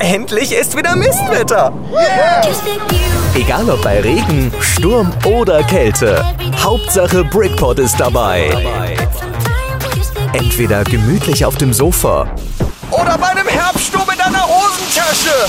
Endlich ist wieder Mistwetter! Yeah! Egal ob bei Regen, Sturm oder Kälte, Hauptsache Brickport ist dabei. Entweder gemütlich auf dem Sofa oder bei einem Herbststurm in deiner Hosentasche.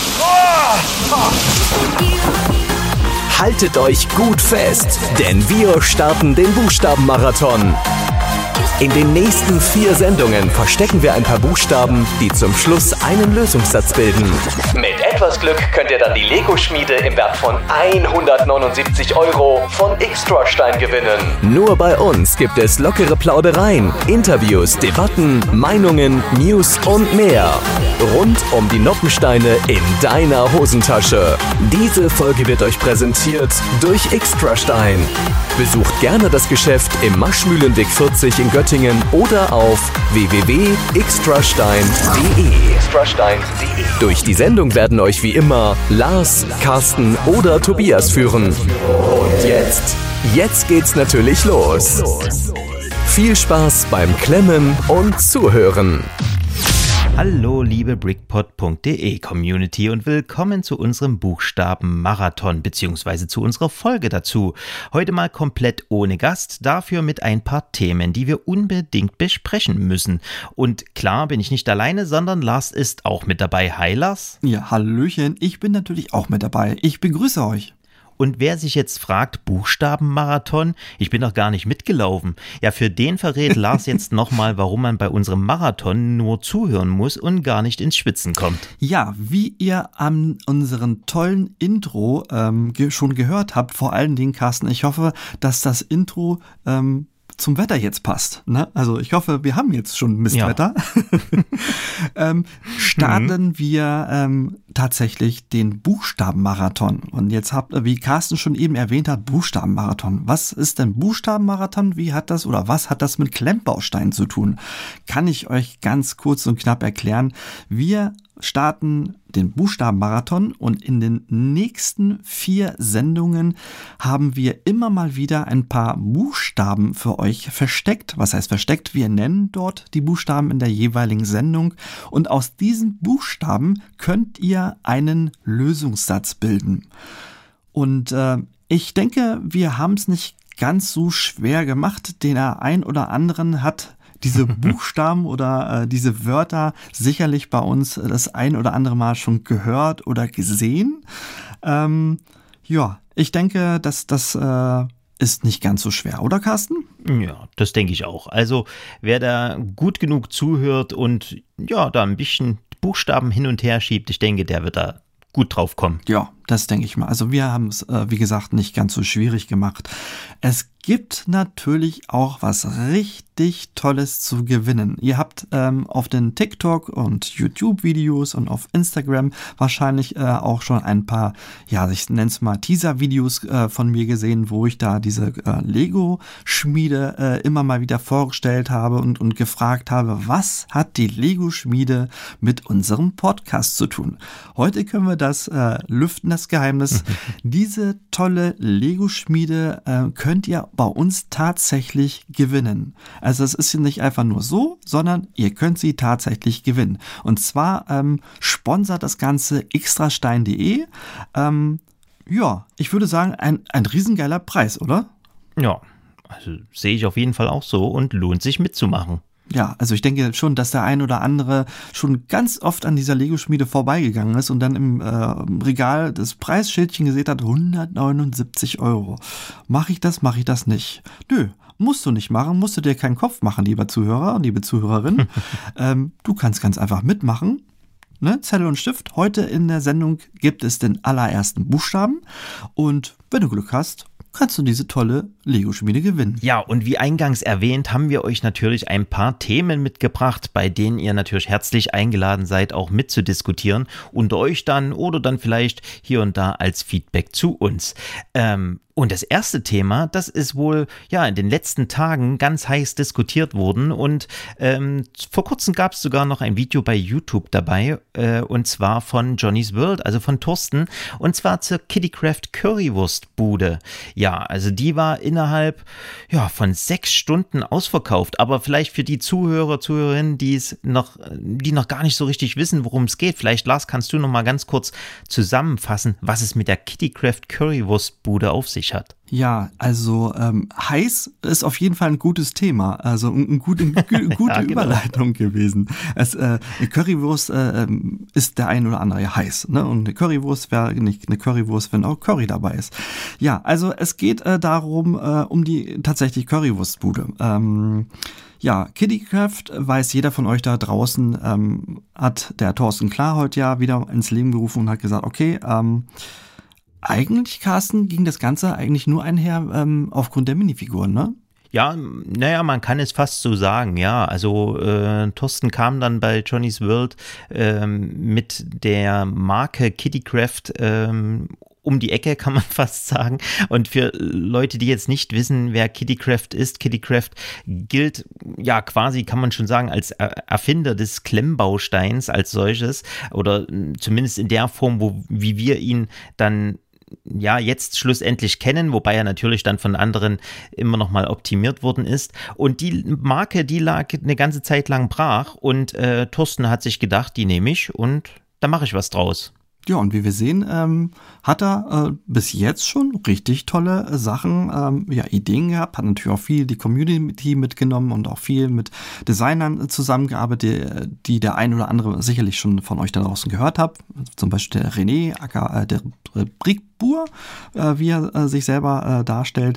Haltet euch gut fest, denn wir starten den Buchstabenmarathon. In den nächsten 4 Sendungen verstecken wir ein paar Buchstaben, die zum Schluss einen Lösungssatz bilden. Mit etwas Glück könnt ihr dann die Lego-Schmiede im Wert von 179 € von Xtrastein gewinnen. Nur bei uns gibt es lockere Plaudereien, Interviews, Debatten, Meinungen, News und mehr. Rund um die Noppensteine in deiner Hosentasche. Diese Folge wird euch präsentiert durch Xtrastein. Besucht gerne das Geschäft im Maschmühlenweg 40 in Göttingen oder auf www.xtrastein.de. Durch die Sendung werden euch wie immer Lars, Carsten oder Tobias führen. Und jetzt geht's natürlich los. Viel Spaß beim Klemmen und Zuhören. Hallo liebe Brickport.de Community und willkommen zu unserem Buchstabenmarathon bzw. zu unserer Folge dazu. Heute mal komplett ohne Gast, dafür mit ein paar Themen, die wir unbedingt besprechen müssen. Und klar bin ich nicht alleine, sondern Lars ist auch mit dabei. Hi Lars. Ja, hallöchen, ich bin natürlich auch mit dabei. Ich begrüße euch. Und wer sich jetzt fragt, Buchstabenmarathon, ich bin doch gar nicht mitgelaufen. Ja, für den verrät Lars jetzt nochmal, warum man bei unserem Marathon nur zuhören muss und gar nicht ins Schwitzen kommt. Ja, wie ihr an unserem tollen Intro schon gehört habt, vor allen Dingen, Carsten, ich hoffe, dass das Intro zum Wetter jetzt passt. Ne? Also ich hoffe, wir haben jetzt schon Mistwetter. Ja. Starten wir tatsächlich den Buchstabenmarathon. Und jetzt wie Carsten schon eben erwähnt hat, Buchstabenmarathon. Was ist denn Buchstabenmarathon? Was hat das mit Klemmbausteinen zu tun? Kann ich euch ganz kurz und knapp erklären. Wir starten den Buchstabenmarathon und in den nächsten 4 Sendungen haben wir immer mal wieder ein paar Buchstaben für euch versteckt. Was heißt versteckt? Wir nennen dort die Buchstaben in der jeweiligen Sendung und aus diesen Buchstaben könnt ihr einen Lösungssatz bilden. Und ich denke, wir haben es nicht ganz so schwer gemacht. Den ein oder anderen hat diese Buchstaben oder diese Wörter sicherlich bei uns das ein oder andere Mal schon gehört oder gesehen. Ja, ich denke, dass das ist nicht ganz so schwer, oder Carsten? Ja, das denke ich auch. Also wer da gut genug zuhört und ja, da ein bisschen Buchstaben hin und her schiebt, ich denke, der wird da gut drauf kommen. Ja, das denke ich mal. Also wir haben es, wie gesagt, nicht ganz so schwierig gemacht. Es gibt natürlich auch was richtig Tolles zu gewinnen. Ihr habt auf den TikTok und YouTube-Videos und auf Instagram wahrscheinlich auch schon ein paar, ja, ich nenne es mal Teaser-Videos von mir gesehen, wo ich da diese Lego-Schmiede immer mal wieder vorgestellt habe und gefragt habe, was hat die Lego-Schmiede mit unserem Podcast zu tun? Heute können wir das lüften, das Geheimnis. Diese tolle Lego-Schmiede könnt ihr bei uns tatsächlich gewinnen. Also es ist hier nicht einfach nur so, sondern ihr könnt sie tatsächlich gewinnen. Und zwar sponsert das Ganze Xtrastein.de. Ja, ich würde sagen, ein riesengeiler Preis, oder? Ja, also sehe ich auf jeden Fall auch so und lohnt sich mitzumachen. Ja, also ich denke schon, dass der ein oder andere schon ganz oft an dieser Lego-Schmiede vorbeigegangen ist und dann im Regal das Preisschildchen gesehen hat, 179 €. Mach ich das nicht? Nö, musst du nicht machen, musst du dir keinen Kopf machen, lieber Zuhörer und liebe Zuhörerin. Du kannst ganz einfach mitmachen. Ne? Zettel und Stift. Heute in der Sendung gibt es den allerersten Buchstaben und wenn du Glück hast, kannst du diese tolle Lego-Schmiede gewinnen. Ja, und wie eingangs erwähnt, haben wir euch natürlich ein paar Themen mitgebracht, bei denen ihr natürlich herzlich eingeladen seid, auch mitzudiskutieren, unter euch dann oder dann vielleicht hier und da als Feedback zu uns. Und das erste Thema, das ist wohl ja in den letzten Tagen ganz heiß diskutiert worden und vor kurzem gab es sogar noch ein Video bei YouTube dabei und zwar von Johnny's World, also von Thorsten und zwar zur Kittycraft Currywurstbude. Ja, also die war in innerhalb von 6 Stunden ausverkauft. Aber vielleicht für die Zuhörerinnen, die noch gar nicht so richtig wissen, worum es geht. Vielleicht, Lars, kannst du noch mal ganz kurz zusammenfassen, was es mit der Kittycraft Currywurstbude auf sich hat. Ja, also heiß ist auf jeden Fall ein gutes Thema, also eine gute ja, Überleitung gewesen. Eine Currywurst ist der ein oder andere ja heiß, ne? Und eine Currywurst wäre nicht eine Currywurst, wenn auch Curry dabei ist. Ja, also es geht darum, um die tatsächlich Currywurstbude. Ja, Kittycraft, weiß jeder von euch da draußen, hat der Thorsten Klar heute ja wieder ins Leben gerufen und hat gesagt, okay, eigentlich, Carsten, ging das Ganze eigentlich nur einher aufgrund der Minifiguren, ne? Ja, naja, man kann es fast so sagen, ja. Also Thorsten kam dann bei Johnny's World mit der Marke Kittycraft um die Ecke, kann man fast sagen. Und für Leute, die jetzt nicht wissen, wer Kittycraft ist, Kittycraft gilt ja quasi, kann man schon sagen, als Erfinder des Klemmbausteins als solches oder zumindest in der Form, wie wir ihn dann jetzt schlussendlich kennen, wobei er natürlich dann von anderen immer noch mal optimiert worden ist. Und die Marke, die lag eine ganze Zeit lang brach und Thorsten hat sich gedacht, die nehme ich und da mache ich was draus. Ja, und wie wir sehen, hat er bis jetzt schon richtig tolle Sachen, Ideen gehabt, hat natürlich auch viel die Community mitgenommen und auch viel mit Designern zusammengearbeitet, die der ein oder andere sicherlich schon von euch da draußen gehört habt. Zum Beispiel der René, der Brickbur, wie er sich selber darstellt.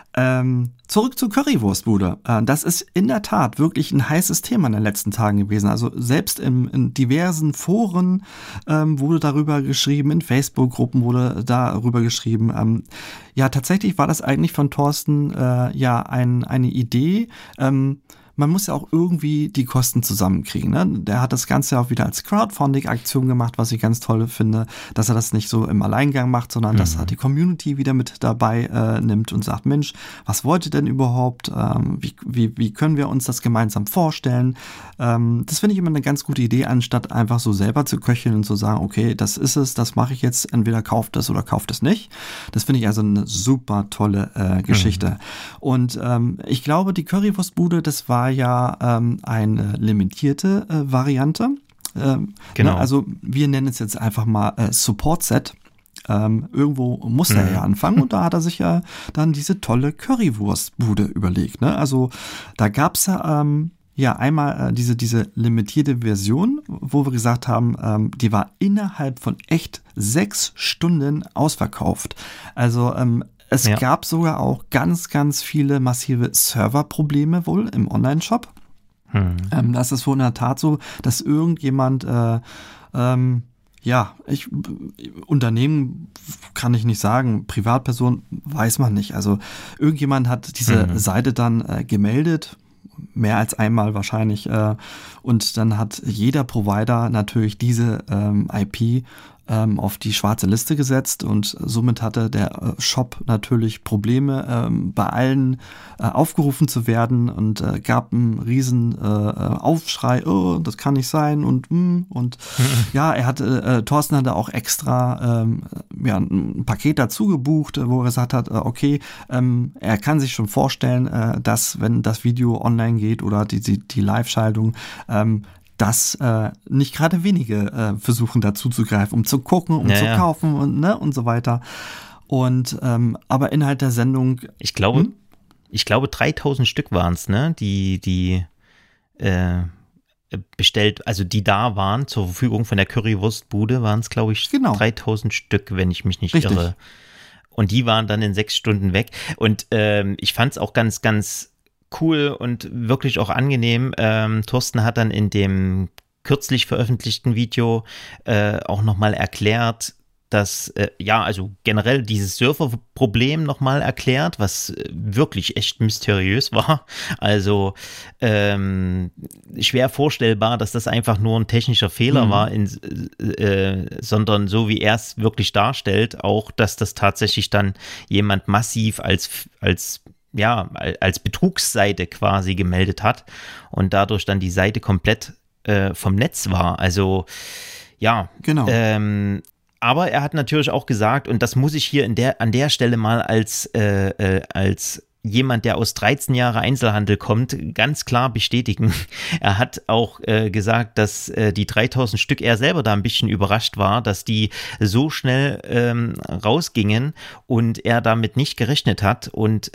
Zurück zur Currywurstbude. Das ist in der Tat wirklich ein heißes Thema in den letzten Tagen gewesen. Also selbst in diversen Foren wurde darüber geschrieben, in Facebook-Gruppen wurde darüber geschrieben. Ja, tatsächlich war das eigentlich von Thorsten eine Idee. Man muss ja auch irgendwie die Kosten zusammenkriegen. Ne? Der hat das Ganze auch wieder als Crowdfunding-Aktion gemacht, was ich ganz toll finde, dass er das nicht so im Alleingang macht, sondern dass er die Community wieder mit dabei nimmt und sagt, Mensch, was wollt ihr denn überhaupt? Wie können wir uns das gemeinsam vorstellen? Das finde ich immer eine ganz gute Idee, anstatt einfach so selber zu köcheln und zu sagen, okay, das ist es, das mache ich jetzt, entweder kauft es oder kauft es nicht. Das finde ich also eine super tolle Geschichte. Und ich glaube, die Currywurstbude, das war ja eine limitierte Variante. Genau. Also wir nennen es jetzt einfach mal Support-Set. Irgendwo muss er ja anfangen und da hat er sich ja dann diese tolle Currywurstbude überlegt. Ne? Also da gab es ja einmal diese limitierte Version, wo wir gesagt haben, die war innerhalb von echt 6 Stunden ausverkauft. Also es gab sogar auch ganz, ganz viele massive Serverprobleme wohl im Online-Shop. Das ist wohl in der Tat so, dass irgendjemand, Unternehmen kann ich nicht sagen, Privatperson weiß man nicht. Also irgendjemand hat diese Seite dann gemeldet, mehr als einmal wahrscheinlich, und dann hat jeder Provider natürlich diese IP auf die schwarze Liste gesetzt und somit hatte der Shop natürlich Probleme, bei allen aufgerufen zu werden und gab einen riesen Aufschrei, oh, das kann nicht sein und ja, Thorsten hatte auch extra ein Paket dazu gebucht, wo er gesagt hat, okay, er kann sich schon vorstellen, dass wenn das Video online geht oder die Live-Schaltung, dass nicht gerade wenige versuchen dazu zu greifen, um zu gucken, zu kaufen und so weiter. Und aber Inhalt der Sendung. Ich glaube 3000 Stück waren es, ne? Die bestellt, also die da waren zur Verfügung von der Currywurstbude, waren es, glaube ich, 3000 Stück, wenn ich mich nicht irre. Und die waren dann in 6 Stunden weg. Und ich fand es auch ganz, ganz cool und wirklich auch angenehm. Thorsten hat dann in dem kürzlich veröffentlichten Video auch nochmal erklärt, dass, also generell dieses Surferproblem nochmal erklärt, was wirklich echt mysteriös war. Also schwer vorstellbar, dass das einfach nur ein technischer Fehler war, sondern so wie er es wirklich darstellt, auch, dass das tatsächlich dann jemand massiv als Betrugsseite quasi gemeldet hat und dadurch dann die Seite komplett vom Netz war. Also ja, genau. Aber er hat natürlich auch gesagt, und das muss ich hier an der Stelle mal als jemand, der aus 13 Jahre Einzelhandel kommt, ganz klar bestätigen. Er hat auch gesagt, dass die 3000 Stück, er selber da ein bisschen überrascht war, dass die so schnell rausgingen und er damit nicht gerechnet hat und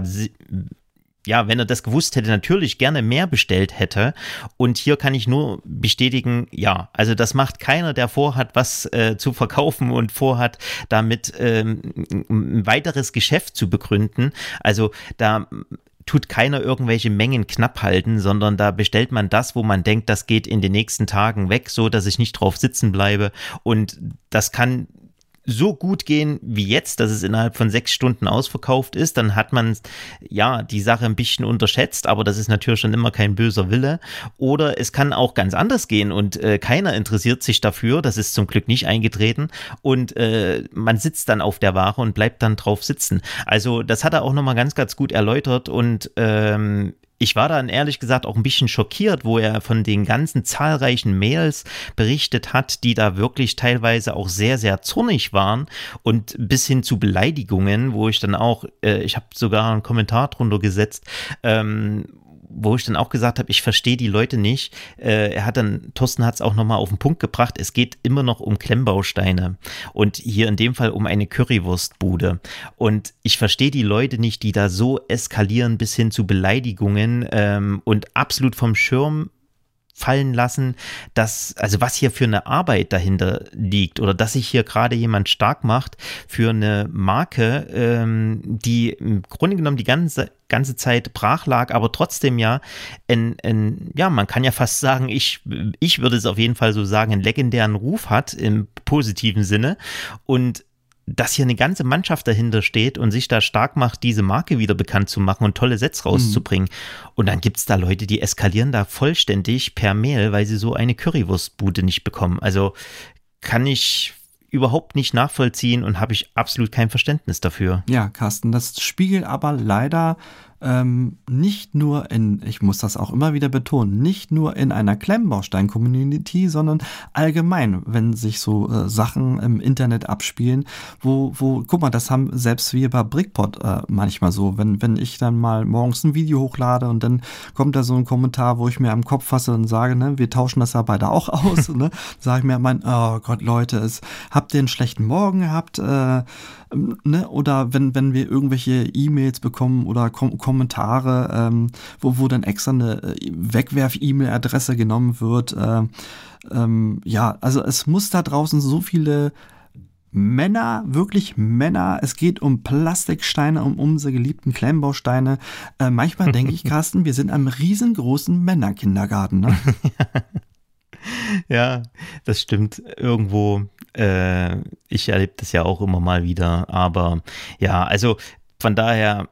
wenn er das gewusst hätte, natürlich gerne mehr bestellt hätte. Und hier kann ich nur bestätigen, ja, also das macht keiner, der vorhat, was zu verkaufen und vorhat, damit ein weiteres Geschäft zu begründen. Also da tut keiner irgendwelche Mengen knapp halten, sondern da bestellt man das, wo man denkt, das geht in den nächsten Tagen weg, so dass ich nicht drauf sitzen bleibe. Und das kann so gut gehen wie jetzt, dass es innerhalb von 6 Stunden ausverkauft ist, dann hat man ja die Sache ein bisschen unterschätzt, aber das ist natürlich schon immer kein böser Wille. Oder es kann auch ganz anders gehen und keiner interessiert sich dafür, das ist zum Glück nicht eingetreten und man sitzt dann auf der Ware und bleibt dann drauf sitzen. Also das hat er auch nochmal ganz, ganz gut erläutert und ich war dann ehrlich gesagt auch ein bisschen schockiert, wo er von den ganzen zahlreichen Mails berichtet hat, die da wirklich teilweise auch sehr, sehr zornig waren und bis hin zu Beleidigungen, wo ich dann auch, ich habe sogar einen Kommentar drunter gesetzt, wo ich dann auch gesagt habe, ich verstehe die Leute nicht. Thorsten hat es auch nochmal auf den Punkt gebracht, es geht immer noch um Klemmbausteine und hier in dem Fall um eine Currywurstbude. Und ich verstehe die Leute nicht, die da so eskalieren bis hin zu Beleidigungen und absolut vom Schirm fallen lassen, also was hier für eine Arbeit dahinter liegt oder dass sich hier gerade jemand stark macht für eine Marke, die im Grunde genommen die ganze Zeit brach lag, aber trotzdem man kann ja fast sagen, ich würde es auf jeden Fall so sagen, einen legendären Ruf hat im positiven Sinne und dass hier eine ganze Mannschaft dahinter steht und sich da stark macht, diese Marke wieder bekannt zu machen und tolle Sets rauszubringen. Und dann gibt es da Leute, die eskalieren da vollständig per Mail, weil sie so eine Currywurstbude nicht bekommen. Also kann ich überhaupt nicht nachvollziehen und habe ich absolut kein Verständnis dafür. Ja, Carsten, das spiegelt aber leider nicht nur ich muss das auch immer wieder betonen, nicht nur in einer Klemmbaustein-Community, sondern allgemein, wenn sich so Sachen im Internet abspielen, wo, guck mal, das haben selbst wir bei Brickpot manchmal so, wenn ich dann mal morgens ein Video hochlade und dann kommt da so ein Kommentar, wo ich mir am Kopf fasse und sage, ne, wir tauschen das ja beide auch aus, ne, sage ich mir, oh Gott, Leute, habt ihr einen schlechten Morgen gehabt, ne, oder wenn wir irgendwelche E-Mails bekommen oder Kommentare, wo dann extra eine Wegwerf-E-Mail-Adresse genommen wird. Also es muss da draußen so viele Männer, wirklich Männer, es geht um Plastiksteine, um unsere geliebten Klemmbausteine. Manchmal denke ich, Carsten, wir sind einem riesengroßen Männerkindergarten, ne? Ja, das stimmt irgendwo. Ich erlebe das ja auch immer mal wieder, aber ja, also von daher,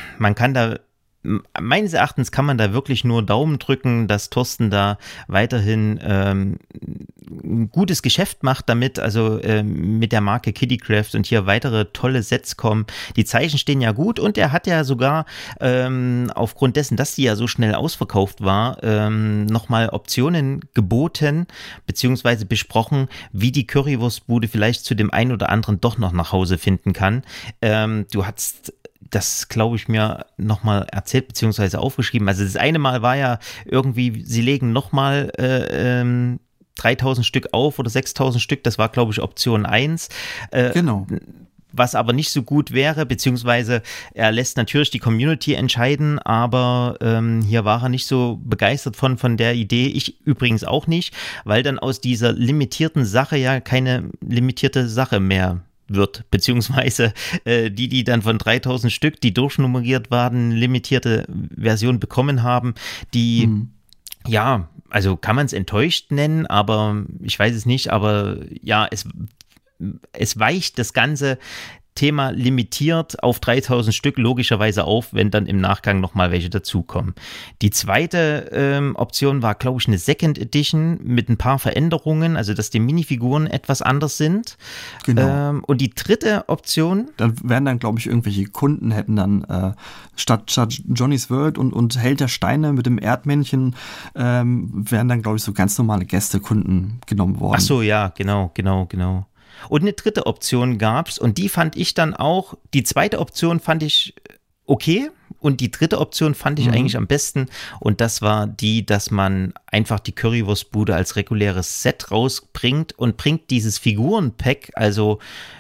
meines Erachtens kann man da wirklich nur Daumen drücken, dass Thorsten da weiterhin ein gutes Geschäft macht damit, also mit der Marke Kittycraft und hier weitere tolle Sets kommen. Die Zeichen stehen ja gut und er hat ja sogar aufgrund dessen, dass die ja so schnell ausverkauft war, nochmal Optionen geboten beziehungsweise besprochen, wie die Currywurstbude vielleicht zu dem einen oder anderen doch noch nach Hause finden kann. Du hast das, glaube ich, mir nochmal erzählt beziehungsweise aufgeschrieben. Also das eine Mal war ja irgendwie, sie legen nochmal 3000 Stück auf oder 6000 Stück, das war, glaube ich, Option 1. Genau. Was aber nicht so gut wäre, beziehungsweise er lässt natürlich die Community entscheiden, aber hier war er nicht so begeistert von der Idee, ich übrigens auch nicht, weil dann aus dieser limitierten Sache ja keine limitierte Sache mehr wird, beziehungsweise die dann von 3000 Stück, die durchnummeriert waren, limitierte Version bekommen haben, die ja, also kann man es enttäuscht nennen, aber ich weiß es nicht, aber ja, es weicht das ganze Thema limitiert auf 3000 Stück logischerweise auf, wenn dann im Nachgang nochmal welche dazukommen. Die zweite Option war, glaube ich, eine Second Edition mit ein paar Veränderungen, also dass die Minifiguren etwas anders sind. Genau. Und die dritte Option... Dann wären dann, glaube ich, irgendwelche Kunden hätten dann statt Johnny's World und Held der Steine mit dem Erdmännchen wären dann, glaube ich, so ganz normale Gästekunden genommen worden. Ach so, ja, genau. Und eine dritte Option gab's und die fand ich dann auch, die zweite Option fand ich okay und die dritte Option fand ich eigentlich am besten und das war die, dass man einfach die Currywurstbude als reguläres Set rausbringt und bringt dieses Figurenpack, also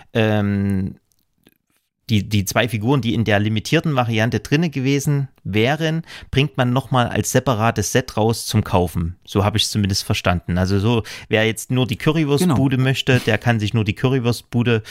die 2 Figuren, die in der limitierten Variante drinne gewesen wären, bringt man nochmal als separates Set raus zum Kaufen. So habe ich es zumindest verstanden. Also so, wer jetzt nur die Currywurstbude möchte, der kann sich nur die Currywurstbude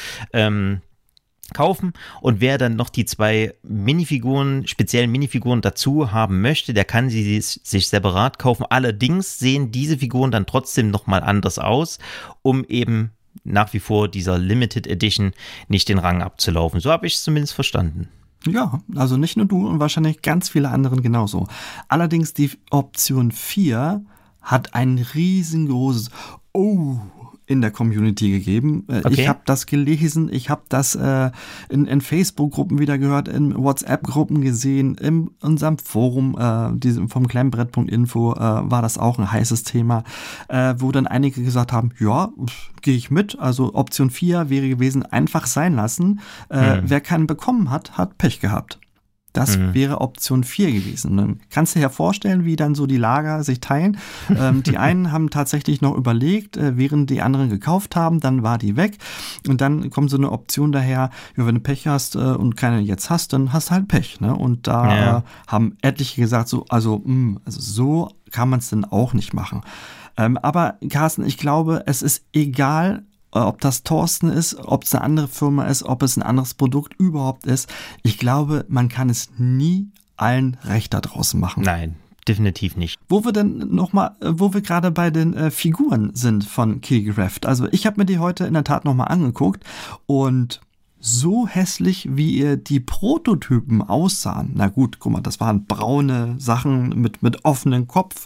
kaufen und wer dann noch die 2 Minifiguren, speziellen Minifiguren dazu haben möchte, der kann sie sich separat kaufen. Allerdings sehen diese Figuren dann trotzdem nochmal anders aus, um eben nach wie vor dieser Limited Edition nicht den Rang abzulaufen. So habe ich es zumindest verstanden. Ja, also nicht nur du und wahrscheinlich ganz viele anderen genauso. Allerdings die Option 4 hat ein riesengroßes in der Community gegeben. Okay. Ich habe das gelesen, ich habe das in Facebook-Gruppen wieder gehört, in WhatsApp-Gruppen gesehen, in unserem Forum, vom Klemmbrett.info war das auch ein heißes Thema, wo dann einige gesagt haben, ja, gehe ich mit, also Option 4 wäre gewesen, einfach sein lassen. Wer keinen bekommen hat, hat Pech gehabt. Das wäre Option 4 gewesen. Dann kannst du dir ja vorstellen, wie dann so die Lager sich teilen. Die einen haben tatsächlich noch überlegt, während die anderen gekauft haben, dann war die weg. Und dann kommt so eine Option daher, ja, wenn du Pech hast und keine jetzt hast, dann hast du halt Pech. Ne? Und da haben etliche gesagt, also so kann man es denn auch nicht machen. Aber Carsten, ich glaube, es ist egal, ob das Thorsten ist, ob es eine andere Firma ist, ob es ein anderes Produkt überhaupt ist. Ich glaube, man kann es nie allen recht da draußen machen. Nein, definitiv nicht. Wo wir denn nochmal, wo wir gerade bei den Figuren sind von Killicraft. Also ich habe mir die heute in der Tat nochmal angeguckt und so hässlich, wie ihr die Prototypen aussahen. Na gut, guck mal, das waren braune Sachen mit offenem Kopf,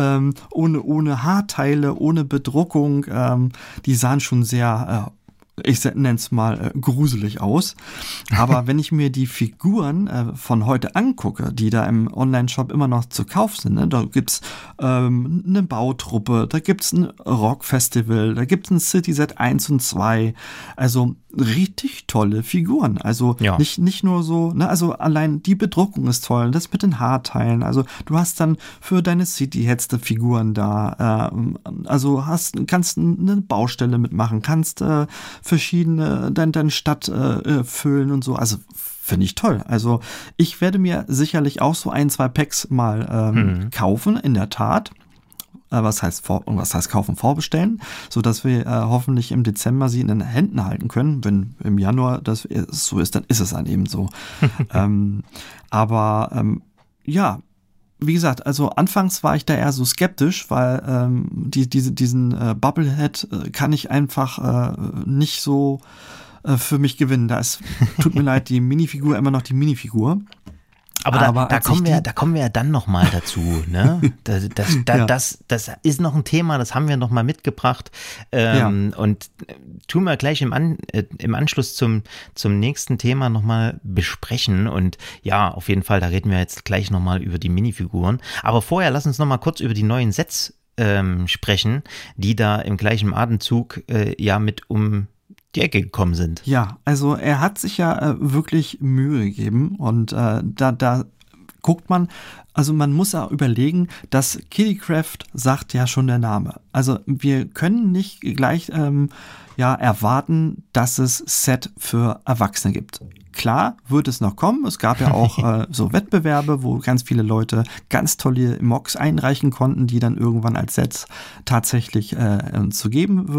ohne Haarteile, ohne Bedruckung. Die sahen schon sehr, ich nenne es mal, gruselig aus. Aber wenn ich mir die Figuren von heute angucke, die da im Online-Shop immer noch zu kaufen sind, ne, da gibt's eine Bautruppe, da gibt's ein Rockfestival, da gibt's ein City-Set 1 und 2. Also richtig tolle Figuren. Also nicht nur so, ne, also allein die Bedruckung ist toll, das mit den Haarteilen. Also du hast dann für deine City-Heads Figuren da. Also kannst eine Baustelle mitmachen, kannst verschiedene deine Stadt füllen und so. Also finde ich toll. Also ich werde mir sicherlich auch so 1, 2 Packs mal kaufen, in der Tat. Was heißt kaufen, vorbestellen, so dass wir hoffentlich im Dezember sie in den Händen halten können. Wenn im Januar das so ist, dann ist es dann eben so. Ja, wie gesagt, also anfangs war ich da eher so skeptisch, weil diesen Bubblehead kann ich einfach nicht so für mich gewinnen. Tut mir leid, die Minifigur immer noch die Minifigur. Aber da kommen wir ja dann nochmal dazu, ne? Das ist noch ein Thema, das haben wir nochmal mitgebracht. Und tun wir gleich im Anschluss zum nächsten Thema nochmal besprechen. Und ja, auf jeden Fall, da reden wir jetzt gleich nochmal über die Minifiguren. Aber vorher lass uns nochmal kurz über die neuen Sets sprechen, die da im gleichen Atemzug mit die Ecke gekommen sind. Ja, also er hat sich ja wirklich Mühe gegeben und da guckt man, also man muss ja überlegen, dass Killicraft sagt ja schon der Name. Also wir können nicht gleich erwarten, dass es Set für Erwachsene gibt. Klar wird es noch kommen. Es gab ja auch so Wettbewerbe, wo ganz viele Leute ganz tolle Mocks einreichen konnten, die dann irgendwann als Sets tatsächlich zu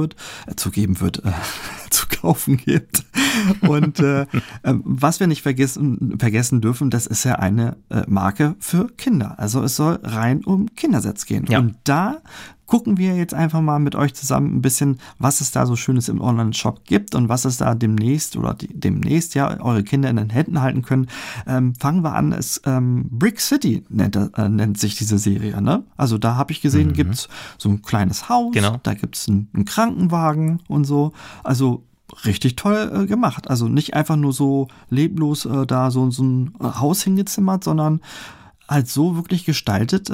kaufen gibt. Und was wir nicht vergessen dürfen, das ist ja eine Marke für Kinder. Also es soll rein um Kindersets gehen. Ja. Und da gucken wir jetzt einfach mal mit euch zusammen ein bisschen, was es da so Schönes im Online-Shop gibt und was es da demnächst eure Kinder in den Händen halten können. Fangen wir an, Brick City nennt sich diese Serie. Ne? Also da habe ich gesehen, gibt's so ein kleines Haus, da gibt's einen Krankenwagen und so. Also richtig toll gemacht. Also nicht einfach nur so leblos da so ein Haus hingezimmert, sondern halt so wirklich gestaltet,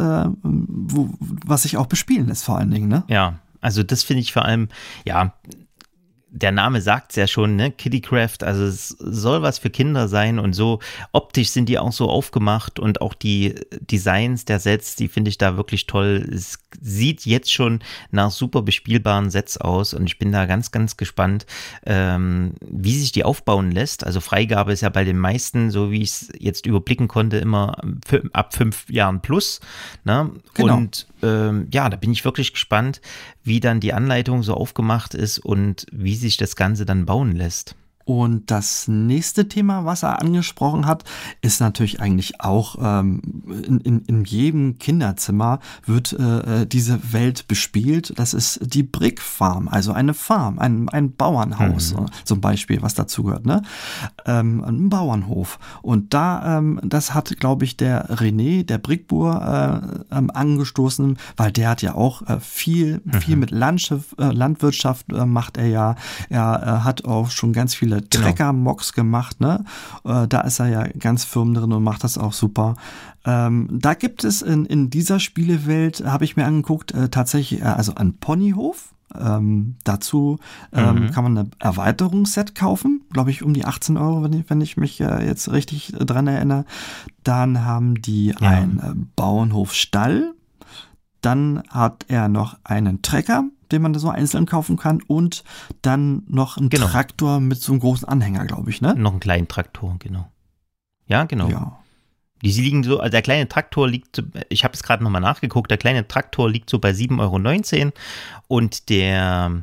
was sich auch bespielen lässt vor allen Dingen, ne? Ja, also das finde ich vor allem, der Name sagt es ja schon, ne? Kiddicraft, also es soll was für Kinder sein und so optisch sind die auch so aufgemacht und auch die Designs der Sets, die finde ich da wirklich toll. Es sieht jetzt schon nach super bespielbaren Sets aus und ich bin da ganz, ganz gespannt, wie sich die aufbauen lässt. Also Freigabe ist ja bei den meisten, so wie ich es jetzt überblicken konnte, immer ab 5 Jahren plus. Ne? Genau. Und da bin ich wirklich gespannt, wie dann die Anleitung so aufgemacht ist und wie sich das Ganze dann bauen lässt. Und das nächste Thema, was er angesprochen hat, ist natürlich eigentlich auch in jedem Kinderzimmer wird diese Welt bespielt. Das ist die Brick Farm, also eine Farm, ein Bauernhaus zum Beispiel, was dazu gehört, ne? Ein Bauernhof. Und da, das hat, glaube ich, der René, der Brickbauer, angestoßen, weil der hat ja auch viel mit Landwirtschaft macht er ja. Er hat auch schon ganz viele Trecker-Mocks gemacht, ne? Da ist er ja ganz firm drin und macht das auch super. Da gibt es in dieser Spielewelt, habe ich mir angeguckt, tatsächlich also einen Ponyhof. Dazu kann man ein Erweiterungsset kaufen, glaube ich um die 18 €, wenn ich mich jetzt richtig dran erinnere. Dann haben die einen Bauernhofstall. Dann hat er noch einen Trecker, den man da so einzeln kaufen kann und dann noch einen Traktor mit so einem großen Anhänger, glaube ich, ne? Noch einen kleinen Traktor, genau. Ja, genau. Ja. Die liegen so, also der kleine Traktor liegt, ich habe es gerade nochmal nachgeguckt, der kleine Traktor liegt so bei 7,19 € und der,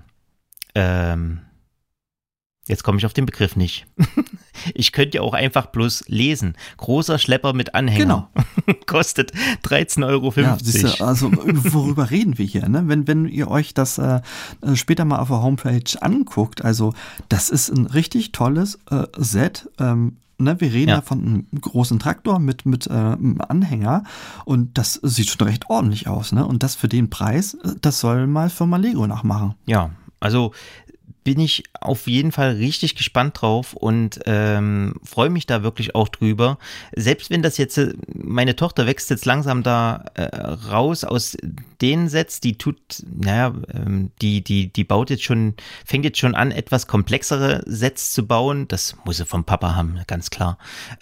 jetzt komme ich auf den Begriff nicht. Ich könnte ja auch einfach bloß lesen. Großer Schlepper mit Anhänger. Genau. Kostet 13,50 €. Ja, siehst du, also worüber reden wir hier, ne? Wenn ihr euch das später mal auf der Homepage anguckt, also das ist ein richtig tolles Set. Ne, wir reden ja von einem großen Traktor mit einem Anhänger und das sieht schon recht ordentlich aus, ne? Und das für den Preis, das soll mal Firma Lego nachmachen. Ja, also bin ich auf jeden Fall richtig gespannt drauf und freue mich da wirklich auch drüber. Selbst wenn das jetzt, meine Tochter wächst jetzt langsam da raus aus den Sets, die baut jetzt schon, fängt jetzt schon an, etwas komplexere Sets zu bauen. Das muss sie vom Papa haben, ganz klar.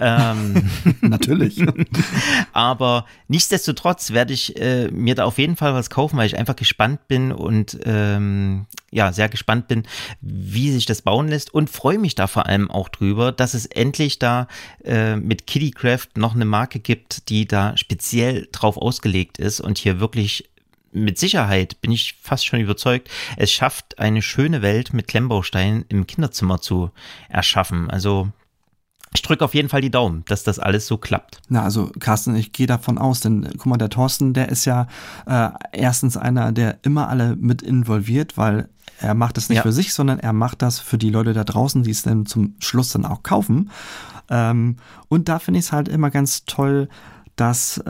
Natürlich. Aber nichtsdestotrotz werde ich mir da auf jeden Fall was kaufen, weil ich einfach gespannt bin und sehr gespannt bin, wie sich das bauen lässt und freue mich da vor allem auch drüber, dass es endlich da mit Kiddicraft noch eine Marke gibt, die da speziell drauf ausgelegt ist und hier wirklich mit Sicherheit, bin ich fast schon überzeugt, es schafft, eine schöne Welt mit Klemmbausteinen im Kinderzimmer zu erschaffen. Also ich drücke auf jeden Fall die Daumen, dass das alles so klappt. Na, also Carsten, ich gehe davon aus, denn guck mal, der Thorsten, der ist ja erstens einer, der immer alle mit involviert, weil er macht es nicht für sich, sondern er macht das für die Leute da draußen, die es dann zum Schluss dann auch kaufen. Und da finde ich es halt immer ganz toll, dass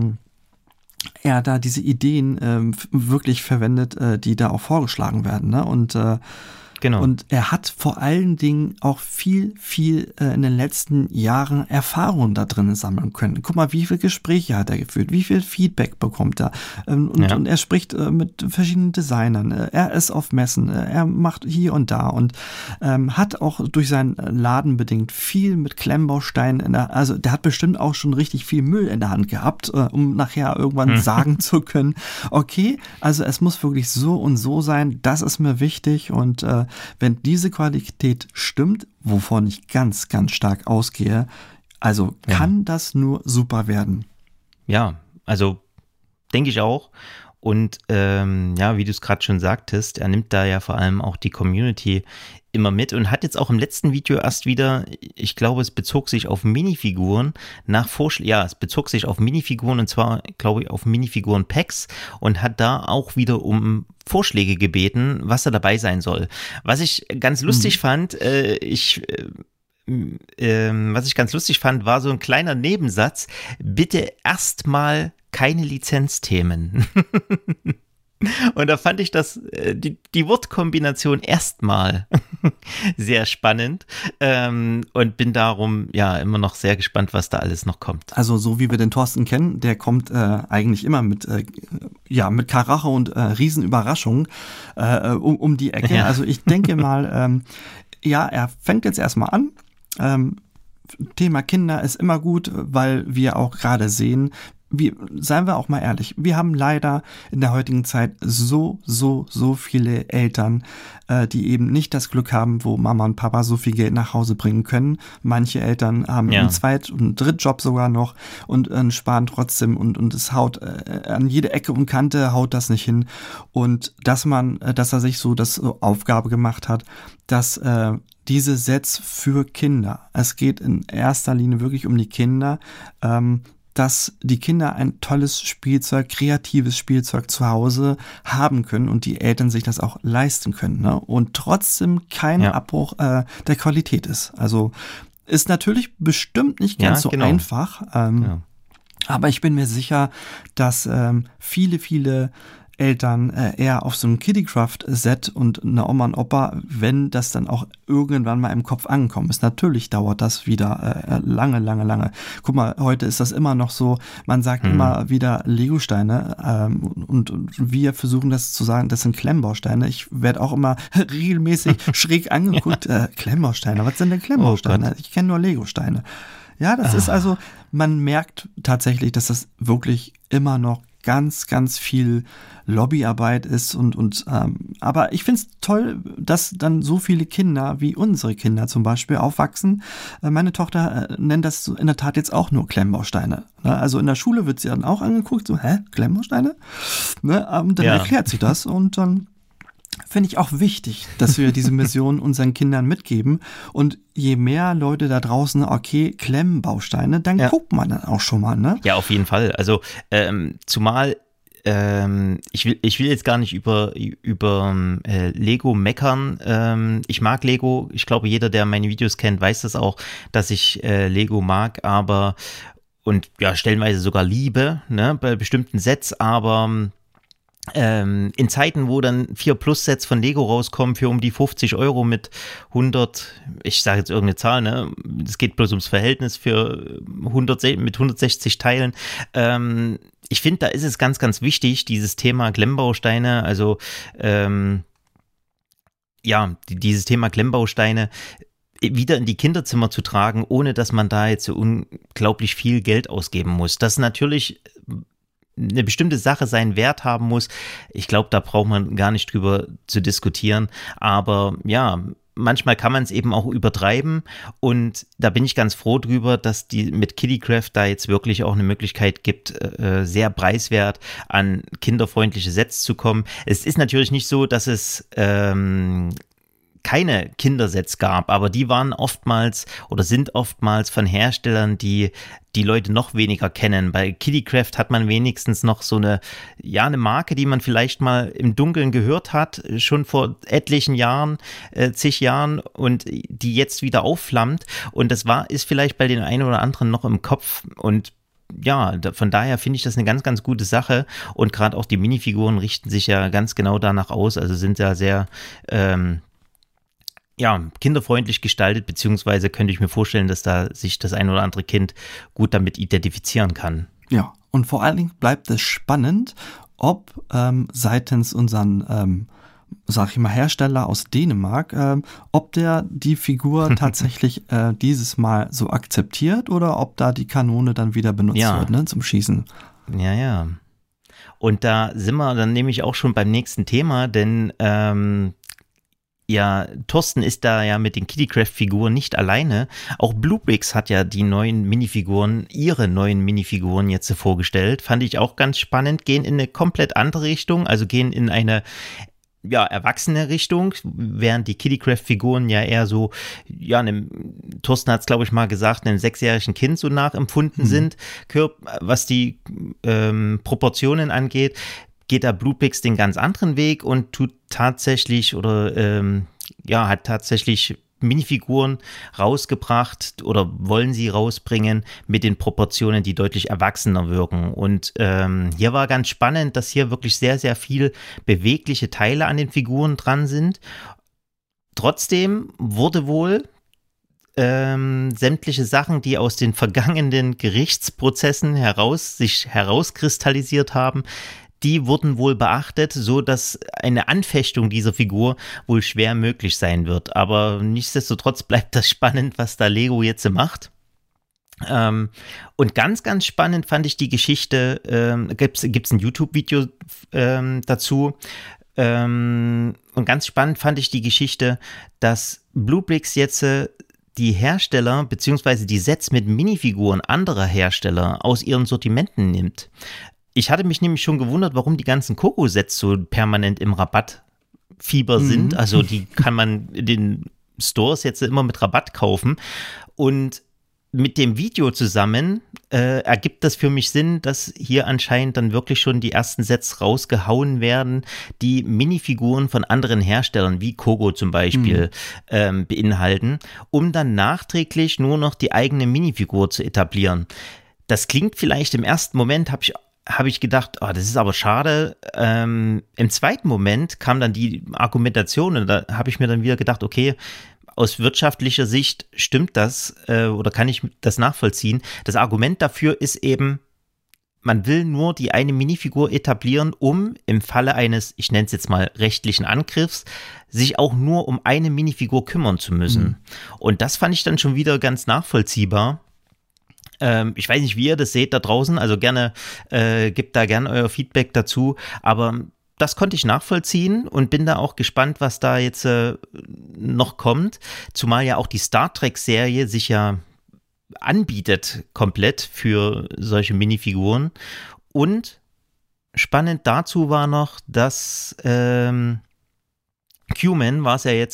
er da diese Ideen wirklich verwendet, die da auch vorgeschlagen werden, ne? Und genau. Und er hat vor allen Dingen auch viel in den letzten Jahren Erfahrung da drin sammeln können. Guck mal, wie viele Gespräche hat er geführt, wie viel Feedback bekommt er. Und er spricht mit verschiedenen Designern. Er ist auf Messen, er macht hier und da und hat auch durch seinen Laden bedingt viel mit Klemmbausteinen. Also der hat bestimmt auch schon richtig viel Müll in der Hand gehabt, um nachher irgendwann sagen zu können, okay, also es muss wirklich so und so sein, das ist mir wichtig und wenn diese Qualität stimmt, wovon ich ganz, ganz stark ausgehe, also kann das nur super werden. Ja, also denke ich auch. Und wie du es gerade schon sagtest, er nimmt da ja vor allem auch die Community immer mit und hat jetzt auch im letzten Video erst wieder, ich glaube, es bezog sich auf Minifiguren es bezog sich auf Minifiguren und zwar, glaube ich, auf Minifiguren-Packs und hat da auch wieder um Vorschläge gebeten, was da dabei sein soll. Was ich ganz lustig fand, war so ein kleiner Nebensatz, bitte erstmal keine Lizenzthemen. Und da fand ich das, die Wortkombination erstmal sehr spannend und bin darum ja immer noch sehr gespannt, was da alles noch kommt. Also so wie wir den Thorsten kennen, der kommt eigentlich immer mit Karacho und Riesenüberraschungen um die Ecke. Ja. Also ich denke mal, er fängt jetzt erstmal an. Thema Kinder ist immer gut, weil wir auch gerade sehen, seien wir auch mal ehrlich, wir haben leider in der heutigen Zeit so viele Eltern, die eben nicht das Glück haben, wo Mama und Papa so viel Geld nach Hause bringen können. Manche Eltern haben einen Zweit- und einen Drittjob sogar noch und sparen trotzdem und es haut an jede Ecke und Kante haut das nicht hin. Und dass er sich so das Aufgabe gemacht hat, dass diese Sets für Kinder, es geht in erster Linie wirklich um die Kinder, dass die Kinder ein tolles Spielzeug, kreatives Spielzeug zu Hause haben können und die Eltern sich das auch leisten können, ne? Und trotzdem kein Abbruch der Qualität ist. Also ist natürlich bestimmt nicht ganz so einfach, aber ich bin mir sicher, dass viele Eltern eher auf so ein Kiddycraft-Set und eine Oma und Opa, wenn das dann auch irgendwann mal im Kopf angekommen ist. Natürlich dauert das wieder lange. Guck mal, heute ist das immer noch so, man sagt immer wieder Legosteine und wir versuchen das zu sagen, das sind Klemmbausteine. Ich werde auch immer regelmäßig schräg angeguckt. Klemmbausteine, was sind denn Klemmbausteine? Ich kenne nur Legosteine. Ja, das ist also, man merkt tatsächlich, dass das wirklich immer noch ganz viel Lobbyarbeit ist aber ich finde es toll, dass dann so viele Kinder wie unsere Kinder zum Beispiel aufwachsen. Meine Tochter nennt das in der Tat jetzt auch nur Klemmbausteine. Also in der Schule wird sie dann auch angeguckt, so, Klemmbausteine? Und dann erklärt sie das und dann finde ich auch wichtig, dass wir diese Mission unseren Kindern mitgeben. Und je mehr Leute da draußen, Klemmbausteine, dann guckt man dann auch schon mal, ne? Ja, auf jeden Fall. Also zumal ich will jetzt gar nicht über Lego meckern. Ich mag Lego. Ich glaube, jeder, der meine Videos kennt, weiß das auch, dass ich Lego mag, und stellenweise sogar liebe, ne, bei bestimmten Sets, aber in Zeiten, wo dann 4-Plus-Sets von Lego rauskommen für um die 50 € mit 100, ich sage jetzt irgendeine Zahl, ne, es geht bloß ums Verhältnis mit 160 Teilen, ich finde, da ist es ganz wichtig, dieses Thema Klemmbausteine, also dieses Thema Klemmbausteine wieder in die Kinderzimmer zu tragen, ohne dass man da jetzt so unglaublich viel Geld ausgeben muss. Das natürlich eine bestimmte Sache seinen Wert haben muss. Ich glaube, da braucht man gar nicht drüber zu diskutieren. Aber ja, manchmal kann man es eben auch übertreiben. Und da bin ich ganz froh drüber, dass die mit Kiddycraft da jetzt wirklich auch eine Möglichkeit gibt, sehr preiswert an kinderfreundliche Sets zu kommen. Es ist natürlich nicht so, dass es keine Kindersets gab, aber die waren oftmals oder sind oftmals von Herstellern, die Leute noch weniger kennen. Bei Kiddycraft hat man wenigstens noch so eine Marke, die man vielleicht mal im Dunkeln gehört hat, schon vor etlichen Jahren, zig Jahren, und die jetzt wieder aufflammt, und das ist vielleicht bei den einen oder anderen noch im Kopf, und ja, von daher finde ich das eine ganz gute Sache, und gerade auch die Minifiguren richten sich ja ganz genau danach aus, also sind ja sehr kinderfreundlich gestaltet, beziehungsweise könnte ich mir vorstellen, dass da sich das ein oder andere Kind gut damit identifizieren kann. Ja, und vor allen Dingen bleibt es spannend, ob seitens unseren, Hersteller aus Dänemark, ob der die Figur tatsächlich dieses Mal so akzeptiert oder ob da die Kanone dann wieder benutzt wird, ne, zum Schießen. Ja. Und da sind wir dann nämlich auch schon beim nächsten Thema, denn Thorsten ist da ja mit den Kiddycraft-Figuren nicht alleine. Auch Bluebricks hat ja ihre neuen Minifiguren jetzt vorgestellt. Fand ich auch ganz spannend. Gehen in eine komplett andere Richtung, also gehen in eine erwachsene Richtung, während die Kiddycraft-Figuren ja eher so, Thorsten hat es, glaube ich, mal gesagt, einem 6-jährigen Kind so nachempfunden sind, was die Proportionen angeht. Geht da Bluebricks den ganz anderen Weg und tut tatsächlich hat tatsächlich Minifiguren rausgebracht oder wollen sie rausbringen mit den Proportionen, die deutlich erwachsener wirken. Und hier war ganz spannend, dass hier wirklich sehr viel bewegliche Teile an den Figuren dran sind. Trotzdem wurde wohl sämtliche Sachen, die aus den vergangenen Gerichtsprozessen sich herauskristallisiert haben, die wurden wohl beachtet, so dass eine Anfechtung dieser Figur wohl schwer möglich sein wird. Aber nichtsdestotrotz bleibt das spannend, was da Lego jetzt macht. Und ganz, ganz spannend fand ich die Geschichte, gibt's ein YouTube-Video dazu. Und ganz spannend fand ich die Geschichte, dass Bluebricks jetzt die Hersteller bzw. die Sets mit Minifiguren anderer Hersteller aus ihren Sortimenten nimmt. Ich hatte mich nämlich schon gewundert, warum die ganzen Coco-Sets so permanent im Rabattfieber sind. Also die kann man in den Stores jetzt immer mit Rabatt kaufen. Und mit dem Video zusammen ergibt das für mich Sinn, dass hier anscheinend dann wirklich schon die ersten Sets rausgehauen werden, die Minifiguren von anderen Herstellern, wie Kogo zum Beispiel, beinhalten, um dann nachträglich nur noch die eigene Minifigur zu etablieren. Das klingt vielleicht im ersten Moment, habe ich gedacht, das ist aber schade. Im zweiten Moment kam dann die Argumentation und da habe ich mir dann wieder gedacht, okay, aus wirtschaftlicher Sicht stimmt das oder kann ich das nachvollziehen. Das Argument dafür ist eben, man will nur die eine Minifigur etablieren, um im Falle eines, ich nenne es jetzt mal rechtlichen Angriffs, sich auch nur um eine Minifigur kümmern zu müssen. Und das fand ich dann schon wieder ganz nachvollziehbar. Ich weiß nicht, wie ihr das seht da draußen, also gerne, gebt da gerne euer Feedback dazu, aber das konnte ich nachvollziehen und bin da auch gespannt, was da jetzt noch kommt, zumal ja auch die Star Trek-Serie sich ja anbietet komplett für solche Minifiguren. Und spannend dazu war noch, dass Q-Man war es ja jetzt